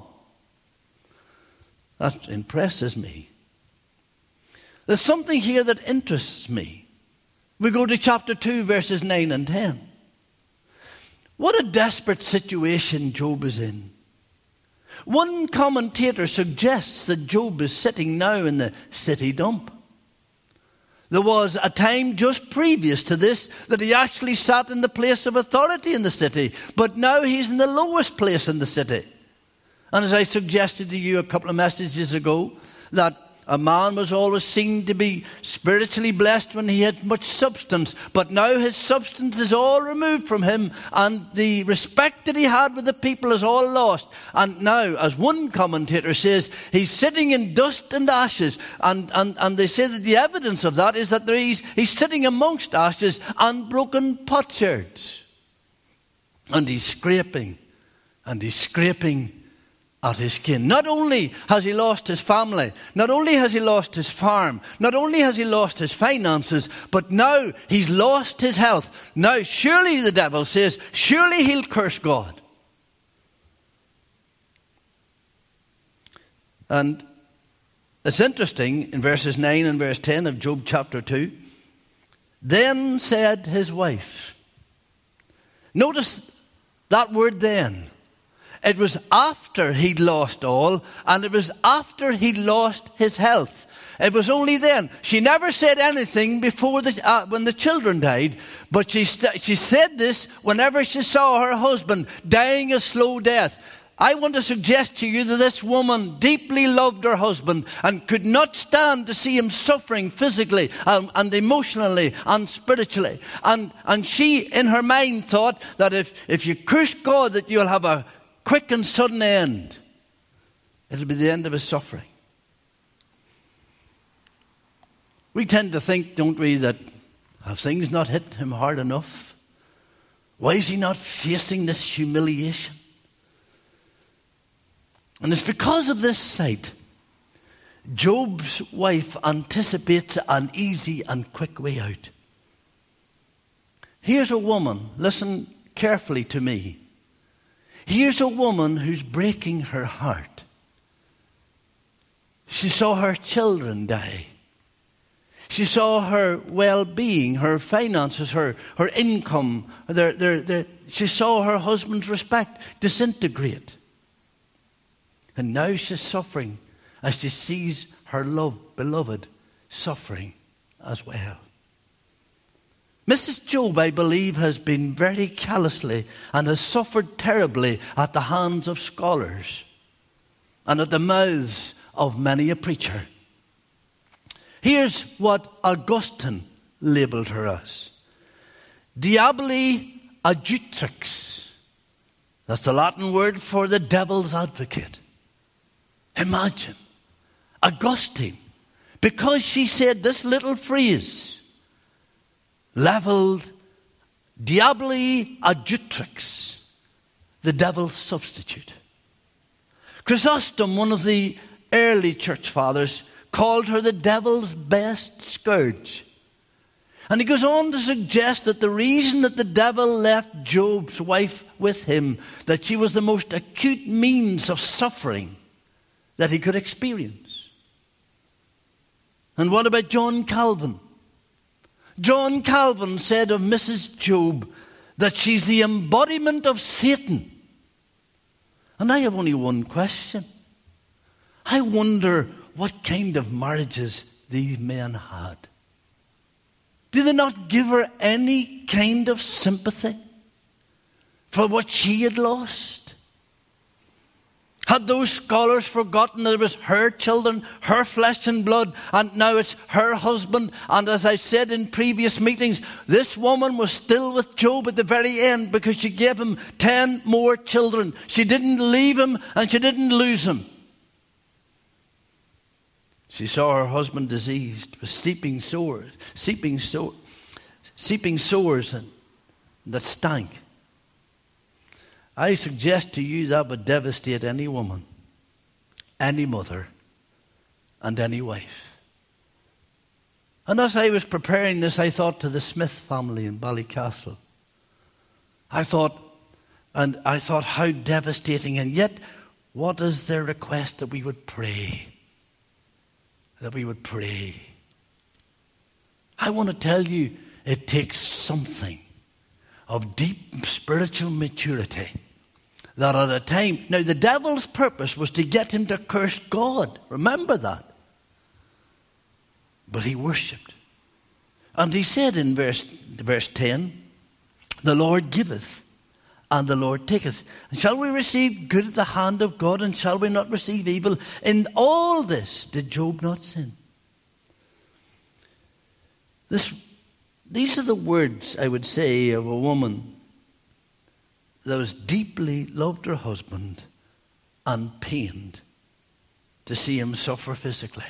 That impresses me. There's something here that interests me. We go to chapter 2, verses 9 and 10. What a desperate situation Job is in. One commentator suggests that Job is sitting now in the city dump. There was a time just previous to this that he actually sat in the place of authority in the city, but now he's in the lowest place in the city. And as I suggested to you a couple of messages ago, that a man was always seen to be spiritually blessed when he had much substance, but now his substance is all removed from him, and the respect that he had with the people is all lost. And now, as one commentator says, he's sitting in dust and ashes, and they say that the evidence of that is that he's sitting amongst ashes and broken potsherds. And he's scraping at his skin. Not only has he lost his family, not only has he lost his farm, not only has he lost his finances, but now he's lost his health. Now surely, the devil says, surely he'll curse God. And it's interesting in verses 9 and verse 10 of Job chapter 2. Then said his wife. Notice that word then. It was after he'd lost all, and it was after he'd lost his health. It was only then. She never said anything before when the children died, but she said this whenever she saw her husband dying a slow death. I want to suggest to you that this woman deeply loved her husband and could not stand to see him suffering physically and emotionally and spiritually. And she, in her mind, thought that if you curse God, that you'll have a quick and sudden end. It'll be the end of his suffering. We tend to think, don't we, that have things not hit him hard enough? Why is he not facing this humiliation? And it's because of this sight. Job's wife anticipates an easy and quick way out. Here's a woman, listen carefully to me. Here's a woman who's breaking her heart. She saw her children die. She saw her well-being, her finances, her income. She saw her husband's respect disintegrate. And now she's suffering as she sees her beloved suffering as well. Mrs. Job, I believe, has been very callously and has suffered terribly at the hands of scholars and at the mouths of many a preacher. Here's what Augustine labelled her as. Diaboli adjutrix, That's the Latin word for the devil's advocate. Imagine Augustine, because she said this little phrase, leveled diaboli adjutrix, the devil's substitute. Chrysostom, one of the early church fathers, called her the devil's best scourge. And he goes on to suggest that the reason that the devil left Job's wife with him, that she was the most acute means of suffering that he could experience. And what about John Calvin? John Calvin said of Mrs. Job that she's the embodiment of Satan. And I have only one question. I wonder what kind of marriages these men had. Do they not give her any kind of sympathy for what she had lost? Had those scholars forgotten that it was her children, her flesh and blood, and now it's her husband? And as I said in previous meetings, this woman was still with Job at the very end because she gave him 10 more children. She didn't leave him and she didn't lose him. She saw her husband diseased with seeping sores and that stank. I suggest to you that would devastate any woman, any mother, and any wife. And as I was preparing this, I thought to the Smith family in Ballycastle. I thought how devastating, and yet what is their request? That we would pray. That we would pray. I want to tell you, it takes something of deep spiritual maturity that at a time... Now, the devil's purpose was to get him to curse God. Remember that. But he worshipped. And he said in verse 10, the Lord giveth and the Lord taketh. And shall we receive good at the hand of God, and shall we not receive evil? In all this did Job not sin. These are the words, I would say, of a woman that was deeply loved her husband and pained to see him suffer physically.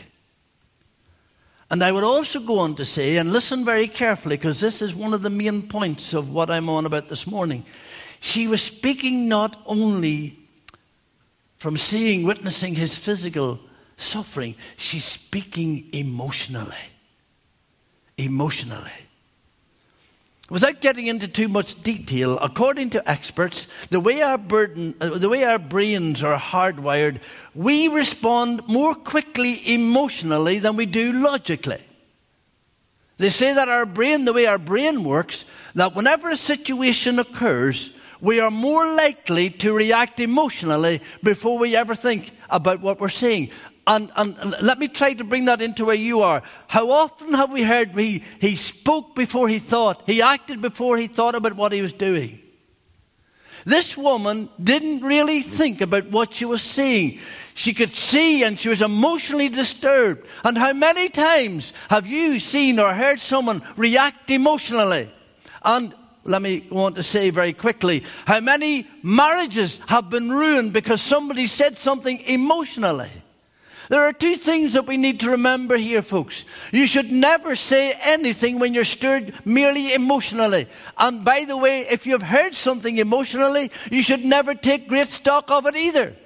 And I would also go on to say, and listen very carefully, because this is one of the main points of what I'm on about this morning. She was speaking not only from witnessing his physical suffering, she's speaking emotionally. Emotionally. Without getting into too much detail, according to experts, the way our brains are hardwired, we respond more quickly emotionally than we do logically. They say that the way our brain works, that whenever a situation occurs, we are more likely to react emotionally before we ever think about what we're saying. And let me try to bring that into where you are. How often have we heard he spoke before he thought, he acted before he thought about what he was doing? This woman didn't really think about what she was saying. She could see, and she was emotionally disturbed. And how many times have you seen or heard someone react emotionally? And let me want to say very quickly, how many marriages have been ruined because somebody said something emotionally? There are two things that we need to remember here, folks. You should never say anything when you're stirred merely emotionally. And by the way, if you've heard something emotionally, you should never take great stock of it either.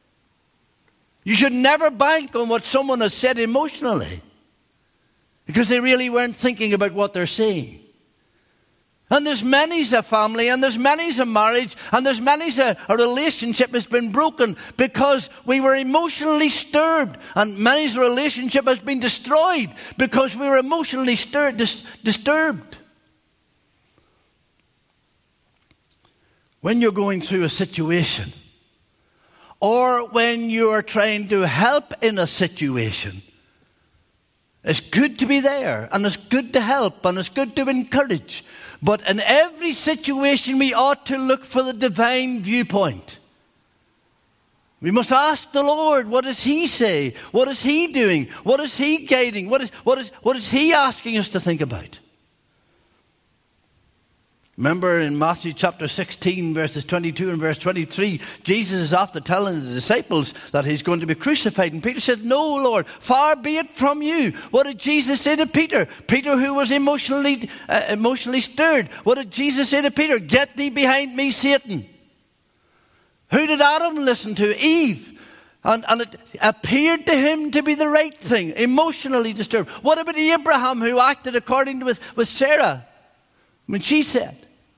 You should never bank on what someone has said emotionally, because they really weren't thinking about what they're saying. And there's many's a family, and there's many's a marriage, and there's many's a relationship has been broken because we were emotionally stirred, and many's relationship has been destroyed because we were emotionally disturbed. When you're going through a situation, or when you are trying to help in a situation, it's good to be there, and it's good to help, and it's good to encourage. But in every situation, we ought to look for the divine viewpoint. We must ask the Lord, what does He say? What is He doing? What is He guiding? What is He asking us to think about? Remember in Matthew chapter 16, verses 22 and verse 23, Jesus is after telling the disciples that he's going to be crucified. And Peter said, "No, Lord, far be it from you." What did Jesus say to Peter? Peter, who was emotionally stirred. What did Jesus say to Peter? "Get thee behind me, Satan." Who did Adam listen to? Eve. And it appeared to him to be the right thing, emotionally disturbed. What about Abraham, who acted according to with Sarah when she said?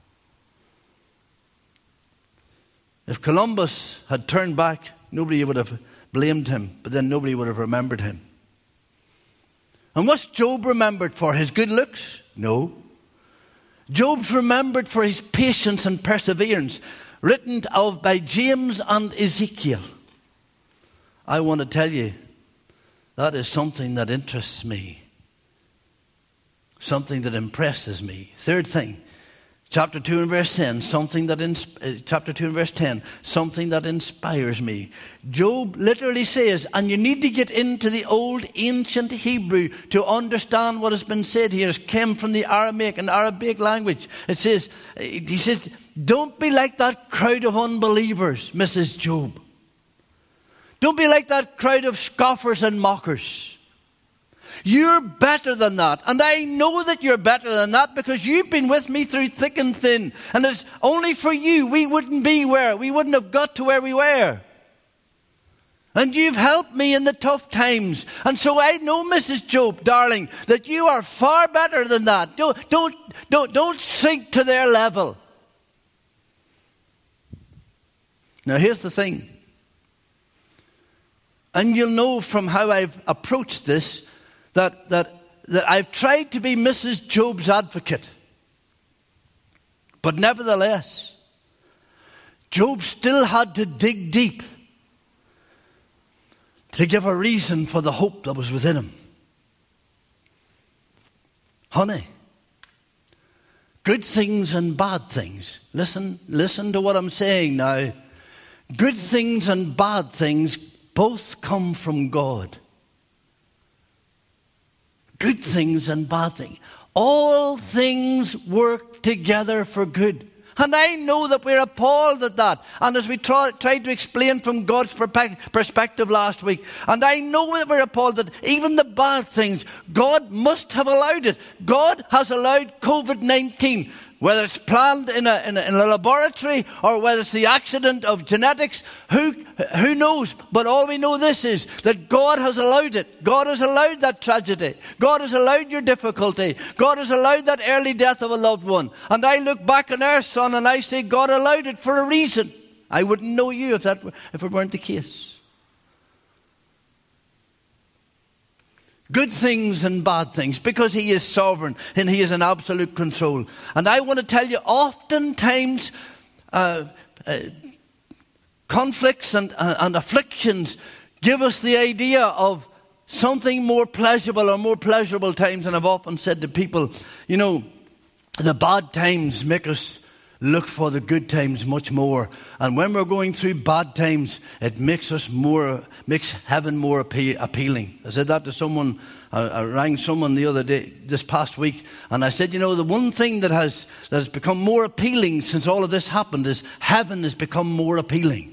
If Columbus had turned back, nobody would have blamed him, but then nobody would have remembered him. And what's Job remembered for? His good looks? No. Job's remembered for his patience and perseverance, written of by James and Ezekiel. I want to tell you, that is something that interests me, something that impresses me. Third thing, chapter 2 and verse 10, chapter 2 and verse 10, something that inspires me. Job literally says, and you need to get into the old ancient Hebrew to understand what has been said here. It came from the Aramaic and Arabic language. It says, he says, don't be like that crowd of unbelievers, Mrs. Job. Don't be like that crowd of scoffers and mockers. You're better than that. And I know that you're better than that because you've been with me through thick and thin. And it's only for you we wouldn't have got to where we were. And you've helped me in the tough times. And so I know, Mrs. Job, darling, that you are far better than that. Don't sink to their level. Now here's the thing. And you'll know from how I've approached this that I've tried to be Mrs. Job's advocate. But nevertheless, Job still had to dig deep to give a reason for the hope that was within him. Honey, good things and bad things. Listen to what I'm saying now. Good things and bad things both come from God. Good things and bad things. All things work together for good. And I know that we're appalled at that. And as we tried to explain from God's perspective last week, and I know that we're appalled that even the bad things, God must have allowed it. God has allowed COVID-19. Whether it's planned in a laboratory or whether it's the accident of genetics, who knows? But all we know this is that God has allowed it. God has allowed that tragedy. God has allowed your difficulty. God has allowed that early death of a loved one. And I look back on our son and I say God allowed it for a reason. I wouldn't know you if it weren't the case. Good things and bad things, because he is sovereign and he is in absolute control. And I want to tell you, oftentimes conflicts and afflictions give us the idea of something more pleasurable or more pleasurable times. And I've often said to people, you know, the bad times make us look for the good times much more. And when we're going through bad times, it makes heaven more appealing. I said that to someone. I rang someone the other day, this past week, and I said, you know, the one thing that has become more appealing since all of this happened is heaven has become more appealing.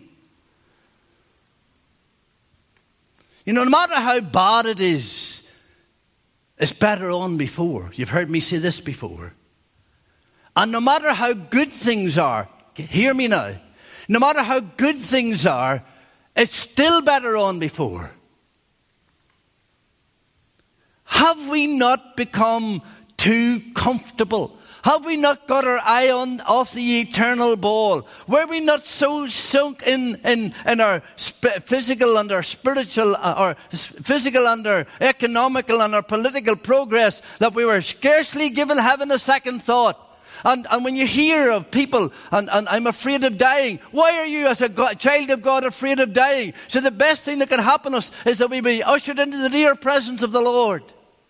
You know, no matter how bad it is, it's better on before. You've heard me say this before. And no matter how good things are, hear me now, no matter how good things are, it's still better on before. Have we not become too comfortable? Have we not got our eye off the eternal ball? Were we not so sunk in our physical and our spiritual, or physical and our economical and our political progress that we were scarcely given heaven a second thought? And when you hear of people, and I'm afraid of dying, why are you as a child of God afraid of dying? So the best thing that can happen to us is that we be ushered into the dear presence of the Lord.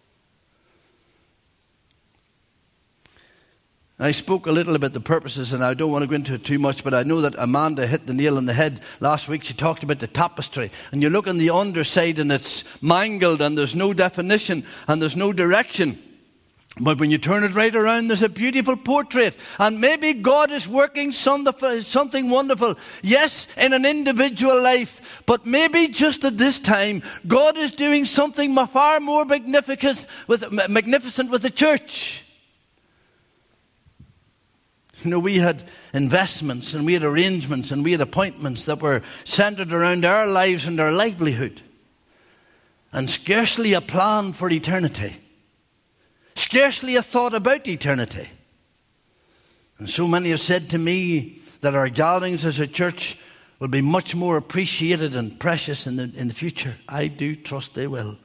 I spoke a little about the purposes, and I don't want to go into it too much, but I know that Amanda hit the nail on the head last week. She talked about the tapestry, and you look on the underside and it's mangled and there's no definition and there's no direction. But when you turn it right around, there's a beautiful portrait. And maybe God is working something wonderful. Yes, in an individual life. But maybe just at this time, God is doing something far more magnificent with the church. You know, we had investments and we had arrangements and we had appointments that were centered around our lives and our livelihood. And scarcely a plan for eternity. Scarcely a thought about eternity. And so many have said to me that our gatherings as a church will be much more appreciated and precious in the future. I do trust they will.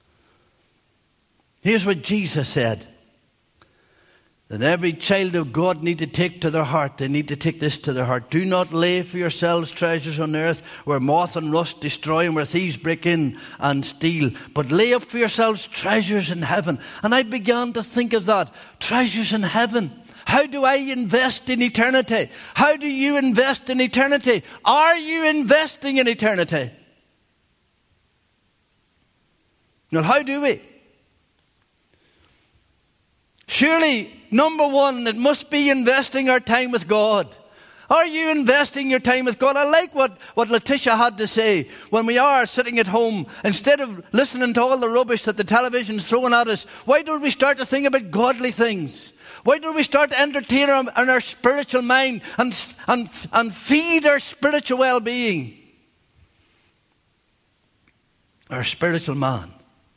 Here's what Jesus said. That every child of God need to take to their heart. They need to take this to their heart. Do not lay for yourselves treasures on earth where moth and rust destroy and where thieves break in and steal. But lay up for yourselves treasures in heaven. And I began to think of that. Treasures in heaven. How do I invest in eternity? How do you invest in eternity? Are you investing in eternity? Now, how do we? Surely, number one, it must be investing our time with God. Are you investing your time with God? I like what Letitia had to say. When we are sitting at home, instead of listening to all the rubbish that the television's throwing at us, why don't we start to think about godly things? Why don't we start to entertain our spiritual mind and feed our spiritual well-being? Our spiritual man.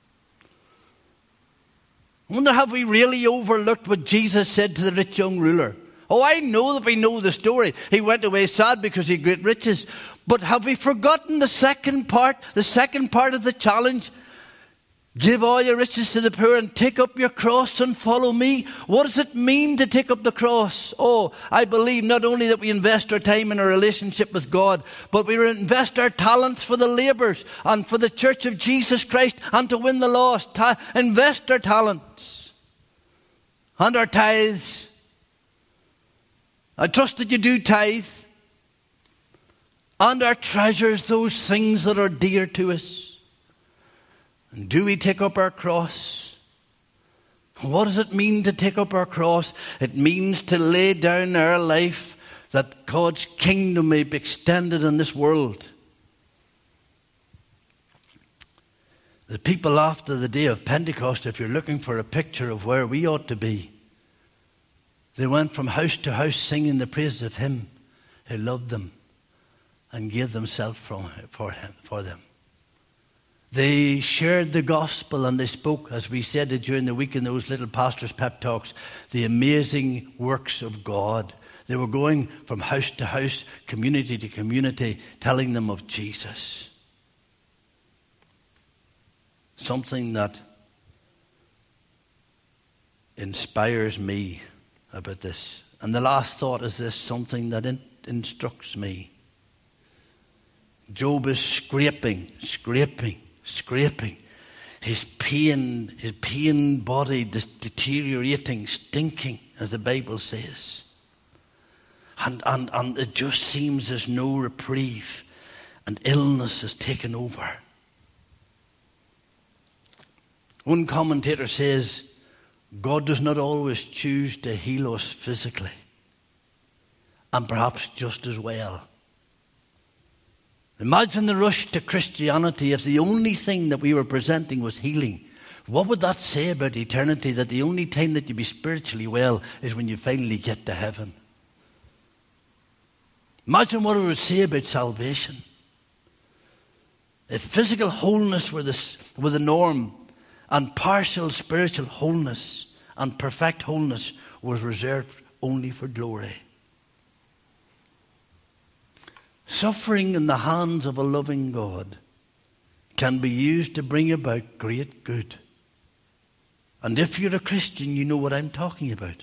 I wonder, have we really overlooked what Jesus said to the rich young ruler? Oh, I know that we know the story. He went away sad because he had great riches. But have we forgotten the second part of the challenge? Give all your riches to the poor and take up your cross and follow me. What does it mean to take up the cross? Oh, I believe not only that we invest our time in a relationship with God, but we invest our talents for the labours and for the church of Jesus Christ and to win the lost. Invest our talents and our tithes. I trust that you do tithe. And our treasures, those things that are dear to us. And do we take up our cross? What does it mean to take up our cross? It means to lay down our life that God's kingdom may be extended in this world. The people after the day of Pentecost, if you're looking for a picture of where we ought to be, they went from house to house singing the praises of Him who loved them and gave themselves for them. They shared the gospel and they spoke, as we said during the week in those little pastors' pep talks, the amazing works of God. They were going from house to house, community to community, telling them of Jesus. Something that inspires me about this. And the last thought is this, something that instructs me. Job is scraping. His pain body deteriorating, stinking, as the Bible says. And it just seems there's no reprieve. And illness has taken over. One commentator says, God does not always choose to heal us physically. And perhaps just as well. Imagine the rush to Christianity if the only thing that we were presenting was healing. What would that say about eternity? That the only time that you'll be spiritually well is when you finally get to heaven. Imagine what it would say about salvation. If physical wholeness were the norm, and partial spiritual wholeness and perfect wholeness was reserved only for glory. Suffering in the hands of a loving God can be used to bring about great good. And if you're a Christian, you know what I'm talking about.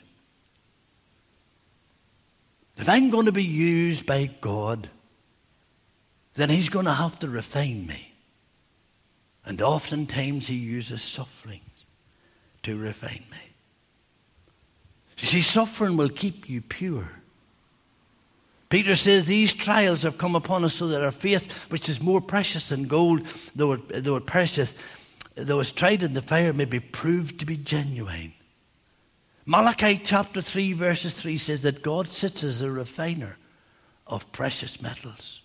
If I'm going to be used by God, then He's going to have to refine me. And oftentimes He uses suffering to refine me. You see, suffering will keep you pure. Peter says these trials have come upon us so that our faith, which is more precious than gold, though it perisheth, though it's tried in the fire, may be proved to be genuine Malachi chapter 3 verses 3 says that God sits as a refiner of precious metals.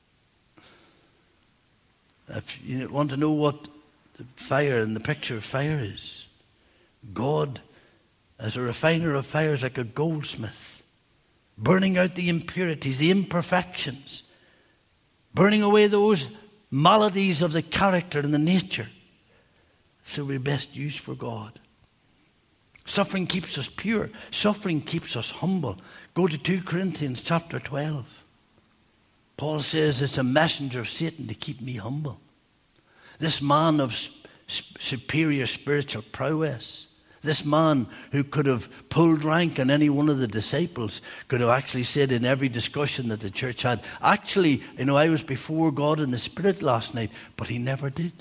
If you want to know what the fire and the picture of fire is, God as a refiner of fire is like a goldsmith, burning out the impurities, the imperfections, burning away those maladies of the character and the nature, so we're best used for God. Suffering keeps us pure. Suffering keeps us humble. Go to 2 Corinthians chapter 12. Paul says it's a messenger of Satan to keep me humble. This man of superior spiritual prowess, this man who could have pulled rank on any one of the disciples, could have actually said in every discussion that the church had, actually, I was before God in the Spirit last night, but he never did.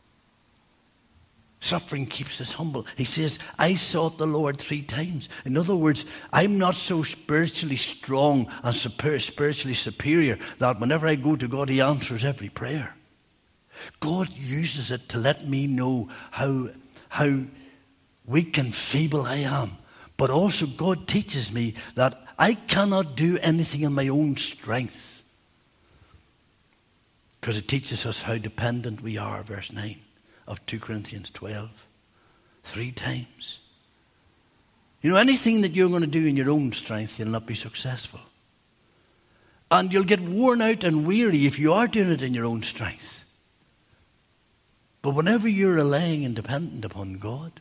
Suffering keeps us humble. He says, I sought the Lord 3 times. In other words, I'm not so spiritually strong and spiritually superior that whenever I go to God, he answers every prayer. God uses it to let me know how weak and feeble I am. But also God teaches me that I cannot do anything in my own strength. Because it teaches us how dependent we are, verse 9. Of 2 Corinthians 12. 3 times. Anything that you're going to do in your own strength, you'll not be successful. And you'll get worn out and weary if you are doing it in your own strength. But whenever you're relying and dependent upon God,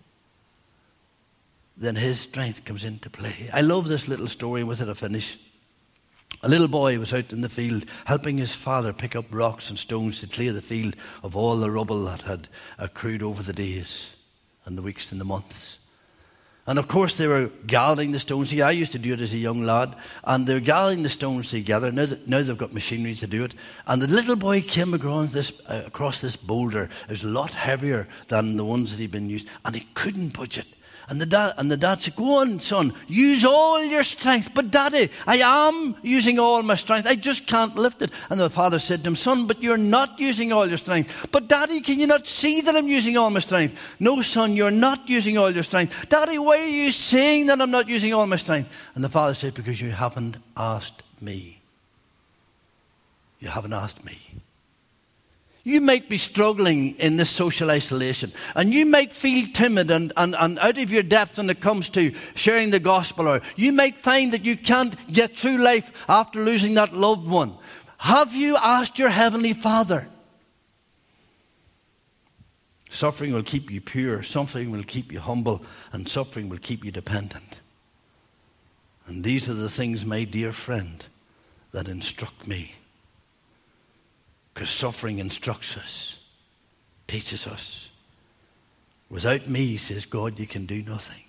then his strength comes into play. I love this little story, and with it I finish. A little boy was out in the field helping his father pick up rocks and stones to clear the field of all the rubble that had accrued over the days and the weeks and the months. And of course they were gathering the stones. I used to do it as a young lad. And they're gathering the stones together. Now they've got machinery to do it. And the little boy came across this boulder. It was a lot heavier than the ones that he'd been used. And he couldn't budge it. And the dad said, go on, son, use all your strength. But Daddy, I am using all my strength. I just can't lift it. And the father said to him, son, but you're not using all your strength. But Daddy, can you not see that I'm using all my strength? No, son, you're not using all your strength. Daddy, why are you saying that I'm not using all my strength? And the father said, because you haven't asked me. You haven't asked me. You might be struggling in this social isolation, and you might feel timid and out of your depth when it comes to sharing the gospel, or you might find that you can't get through life after losing that loved one. Have you asked your Heavenly Father? Suffering will keep you pure, suffering will keep you humble, and suffering will keep you dependent. And these are the things, my dear friend, that instruct me. Because suffering instructs us, teaches us. Without me, says God, you can do nothing.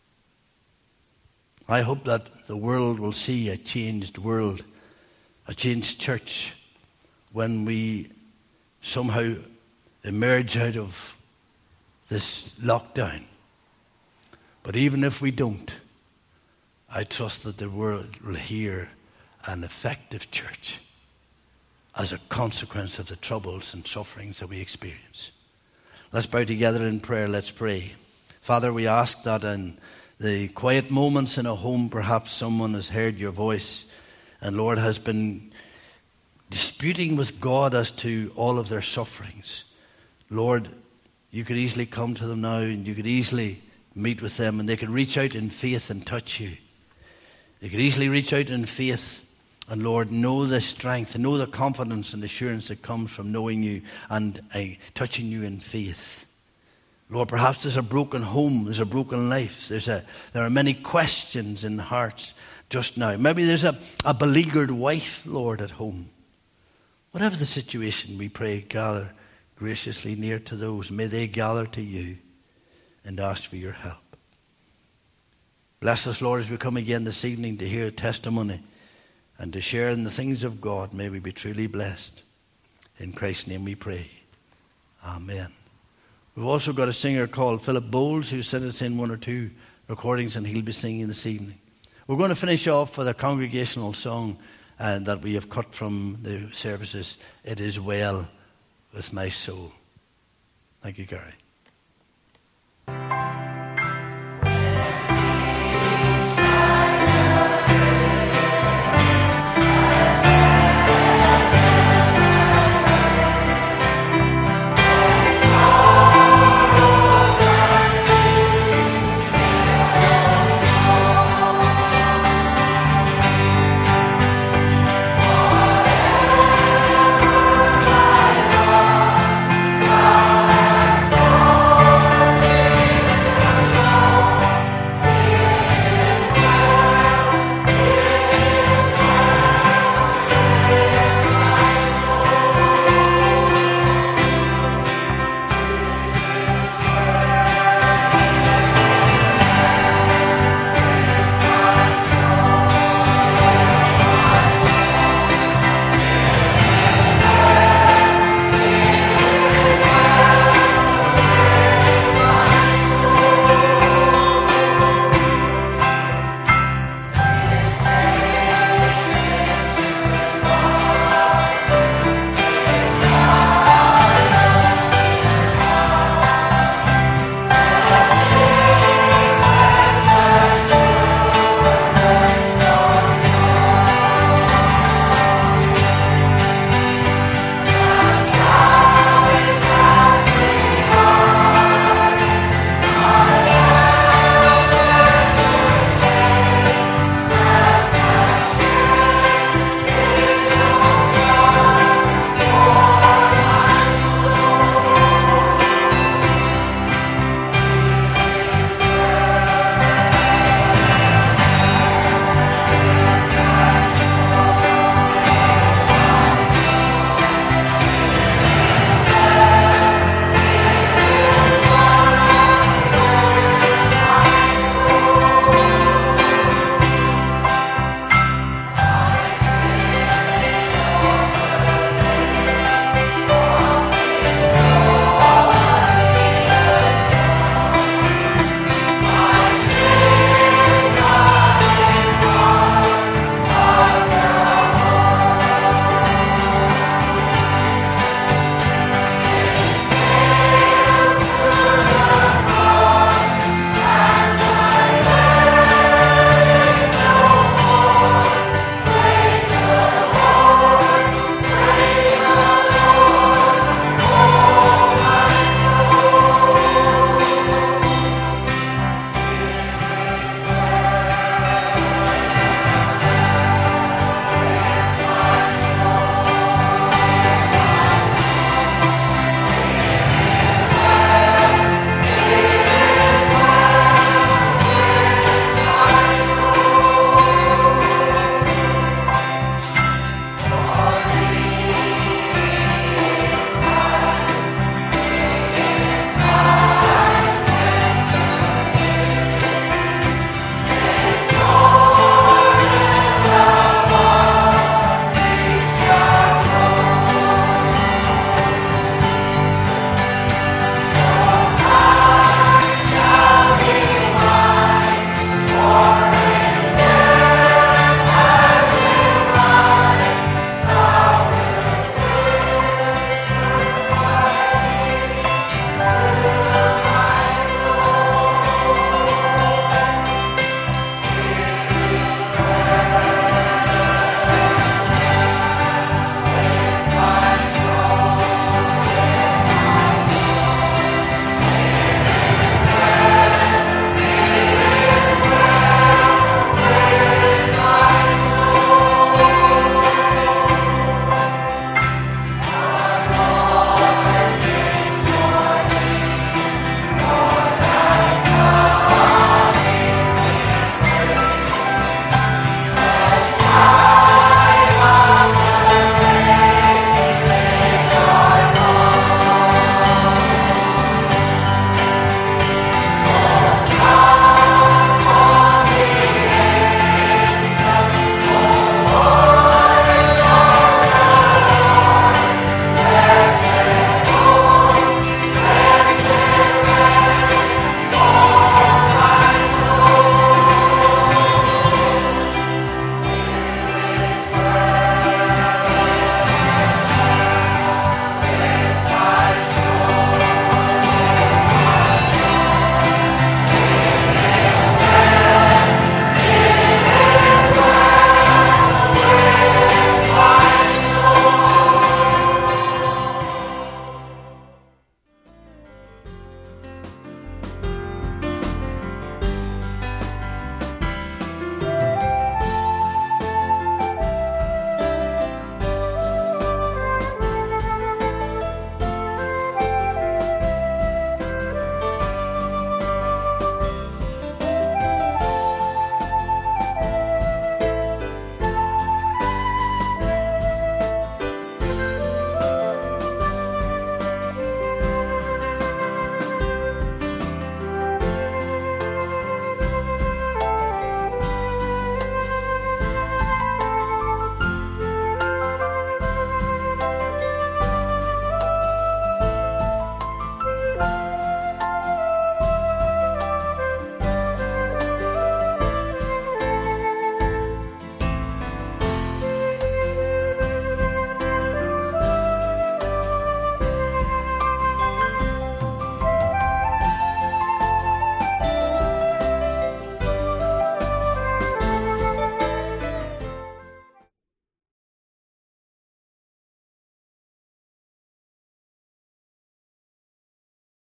I hope that the world will see a changed world, a changed church, when we somehow emerge out of this lockdown. But even if we don't, I trust that the world will hear an effective church as a consequence of the troubles and sufferings that we experience. Let's bow together in prayer. Let's pray. Father, we ask that in the quiet moments in a home, perhaps someone has heard your voice and, Lord, has been disputing with God as to all of their sufferings. Lord, you could easily come to them now and you could easily meet with them, and they could reach out in faith and touch you. They could easily reach out in faith and, Lord, know the strength and know the confidence and assurance that comes from knowing you and touching you in faith. Lord, perhaps there's a broken home, there's a broken life, there are many questions in hearts just now. Maybe there's a beleaguered wife, Lord, at home. Whatever the situation, we pray, gather graciously near to those. May they gather to you and ask for your help. Bless us, Lord, as we come again this evening to hear testimony and to share in the things of God. May we be truly blessed. In Christ's name we pray. Amen. We've also got a singer called Philip Bowles who sent us in 1 or 2 recordings, and he'll be singing this evening. We're going to finish off with a congregational song that we have cut from the services. It is well with my soul. Thank you, Gary.